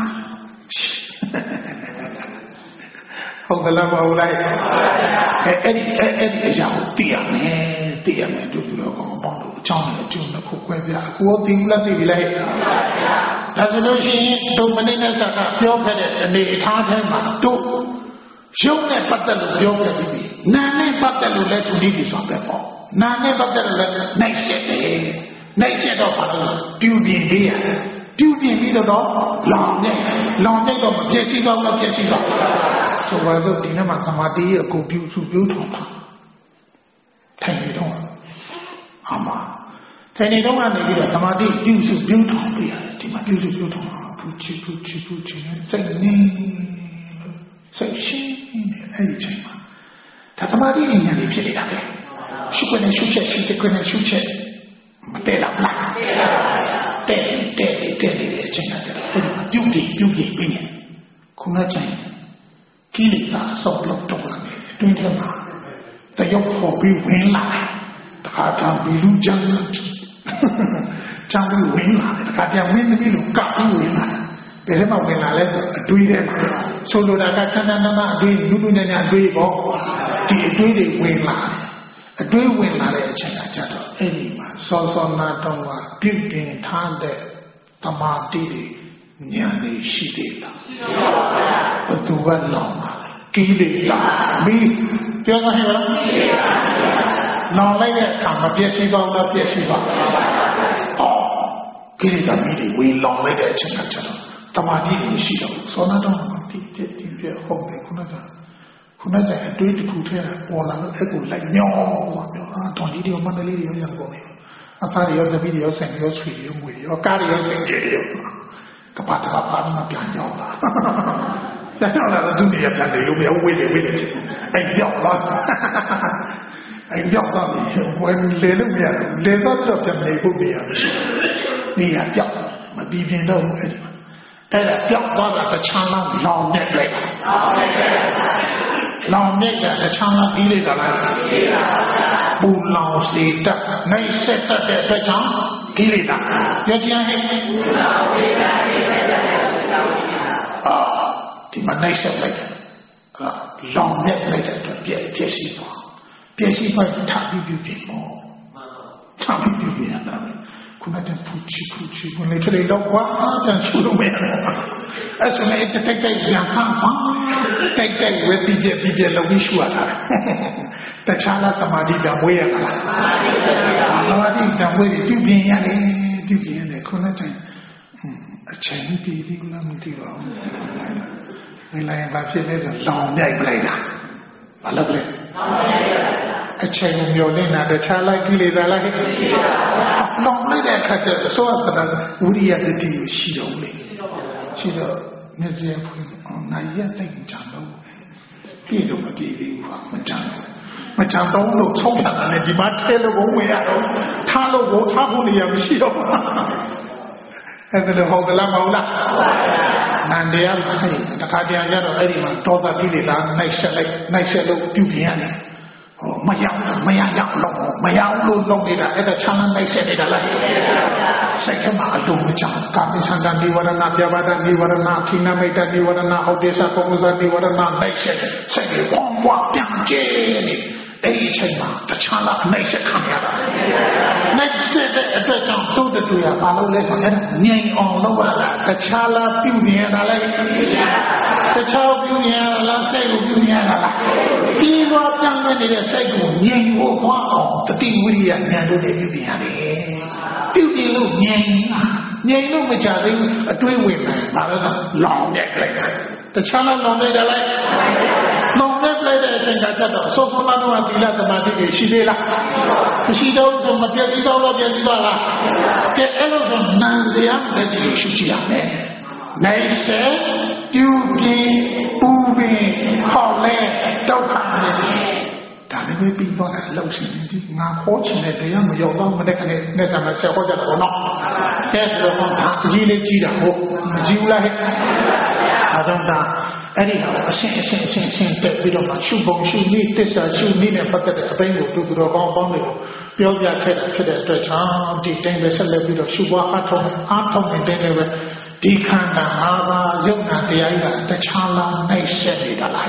ဟုတ်ကလားမဟုတ်လားအဲ့ဒီအရာကိုသိရမယ်တို့သူတော်ကောင်းပေါင်းတို့အကြောင်းနဲ့အကျိုးနဲ့ခုခွဲပြအခုသိဘူးလားသိပြီလားဒါဆိုလို့ရှိရင်တို့မနေ့နဲ့ဆက်ကပြောခဲ့တဲ့အနေအထားထဲမှာတို့ရုပ်နဲ့ပတ်သက်လို့ပြောခဲ့ပြီးနာနဲ့ပတ်သက်လို့လည်းသူဒီဆောင်ပဲပေါ့နာနဲ့ပတ်သက်လို့လည်းနိုင်ဆက်တော့ဘာလို့ပြုပြင်ပေးရပြုပြင်ပြီးတော့လောင်နေတော့မပြည့်စည်တော့ဘူးပြည့်စည်တော့ဆိုတော့ဒီနေ့မှာသမာဓိရဲ့အကိုပြုစုပြုထုံတာထိုင်နေတော့အာမထိုင်နေတော့ကနေပြီးတော့သမာဓိပြုစုပြုထုံပြရတယ်ဒီမှာပြုစုပြုထုံတာဖူချီနဲ့စိတ်နေစိတ်ရှိနေအဲ့ဒီချိန်မှာဒါသမာဓိဉာဏ်လေးဖြစ်နေတာပဲရှုခွင့်နဲ့ရှုချက်ရှိတဲ့ခွင့်နဲ့ရှုချက်မတည့်တော့လားတဲ့တဲ့အချိန်ကတည်းကပြုတ်ပြီးနေခုနချိန်ကိလေသာဆောက်လုပ်တော့တယ်တွင်ထဲမှာတရုပ်ဖို့ပြီးဝင်လာတခါတည်းဘီလူချမ်းပြီးဝင်လာတခါပြန်ဝင်ပြီးလို့ကပ်ပြီးဝင်လာဘယ်ထဲမှာဝင်လာလဲအတွေးထဲမှာဆိုလိုတာကချမ်းသာအတွေးလူလူညာအတွေးပေါ့ဒီအတွေးတွေဝင်လာအတွေးဝင်လာတဲ့အချိန်ကကြတော့အဲ့ဒီမှာစောနာတော့ကပြုတ်တင်ထားတဲ့သမာဓိဉာဏ်တွေရှိသေးလားရှိပါဘူးဘယ်သူကလောင်ပါလဲကိလေသာမီးပြောစမ်းဟဲ့လားလောင်လိုက်တဲ့အခါမပြည့်စည်တော့ဘူးပြည့်စည်ပါကိလေသာမီးတွေဝင်လောင်လိုက်တဲ့အချိန်ကကျတော့သမာဓိရှိတော့စောနာတော့ကတိပြဟုတ်တယ်ခုနကအတွေးတစ်ခုထဲပေါ်လာတော့အဲ့ကိုလိုက်မျောတော်ကြီးတွေမန္တလေးတွေရောရကုန်တယ်အသားတွေရောတပည့်တွေရောဆင်တွေရောဆွေတွေရောငွေတွေရောကားတွေရောဆင်တွေရောကပတ်တာပါမပြန်ရောက်လာပြန်ရောက်လာတော့သူတွေပြန်တယ်လို့မဝေးတယ်အဲ့ပြောက်သွားဝင်လေလို့မရဘူးလေတော့ပြန်နေဖို့မရမရှိနေရပြောက်မပြီးပြင်တော့အဲ့ဒီအဲ့ဒါပြောက်သွားတာတခြားလားလောင်နေလိုက်လောင်နေတာတခြားလားပြီးလိုက်တာလားပူလောင်စေတတ်နိုင်ဆက်တတ်တဲ့အတွက်ကြောင့်ကိလေသာပြောချင်ဟဲ့ပူလောင်စေတတ်နိုင်ဆက်တတ်တဲ့အတွက်ကြောင့်ဒီမှာနိုင်ဆက်လိုက်လောင်နေလိုက်တဲ့အတွက်ပြည့်စည်သွားထပ်ပြီးပြုပြင်ပေါ့ထပ်ပြီးပြုပြင်ရတာခုနကပူချီဝင်လေထလေတော့ကွာပြန်ချူလို့မရဘူးအဲ့ဆိုလည်းတိုက်ပြန်ဆန်းပါတိုက်ဝဲပြီးပြလောက်ပြီးရှူရတာတခြားလားသမာဓိကမွေးရတာလားသမာဓိကမွေးပြီးပြုပြင်ရတယ်ခုနကအချိန်တည်သေးလားမသိပါဘူးလိုက်ဘာဖြစ်လဲဆိုလောင်မြိုက်ပလိုက်တာဘာလို့လဲလောင်မြိုက်ပလိုက်တာ a chain of your name at the child like you live like it. Long later, I cut it so that Woody at the tea, she only. She don't miss the not yet thinking Jano. Be don't give you my channel. My channel don't look so bad and the Matelo way out. Talo go Tabuli of Shido. And then hold the Lama. And they are the Cardian Eddie, Toga Pilita, nice look to Piani. Oh, my outlook long at the channel, they said it alive. Second, I don't know, Kapisanda, Nivarana, Javada, Nivarana, Tina Meta, Nivarana, Odessa, Pomosa, Nivarana, they said, one walk down, Jenny. The Chala makes a camera. Next day, the John told the Tuya, Name on the Chala Puniana, the child Puniana, Sego Puniana. These were young men in a Sego, Yang Wo, the thing we are never Puniana. Beauty look Yang no which are a twin women, long neck like the Chala long made a light. Long neck later, so for Manu and the Mati, she did. She don't so much as you don't get the elephant, none the young lady, she They said, Duty, Booby, Holland, don't come. That may be for a lotion. Now, fortunately, the young Yoga, Never myself or not. That's the one, Gila Gila, I don't know. Anyhow, a sense that we don't shoot bone, shoot meat, this, shoot meat, and put the bangle to the wrong build your kid at the town, detain the celebrity of Shuba, Atom, and then Dekana, Hava, Yona, the Chala, nation,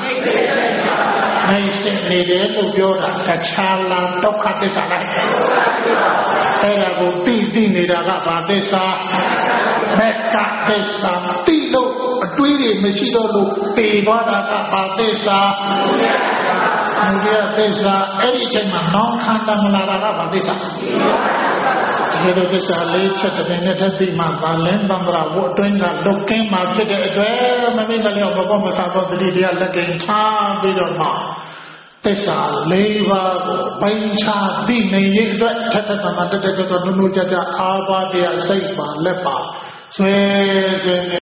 nation, the Yoda, the Chala, Doka, this alive. There will be the Rabadesa, Mecca, Tessa, Tilo. Tweety, Machino, Pivada, Badesa, Mudia Desa, anything, non Kandamala Badesa. Here is a late at the Benetta Malan, Bambra, watering that looking, my figure, maybe the Obama Sabo, the Lydia, looking, Tom, Vidoma. Tessa, Leva, Paincha, Dini, Tata, Nuja, Ava, the Saifa, Lepa, Swears.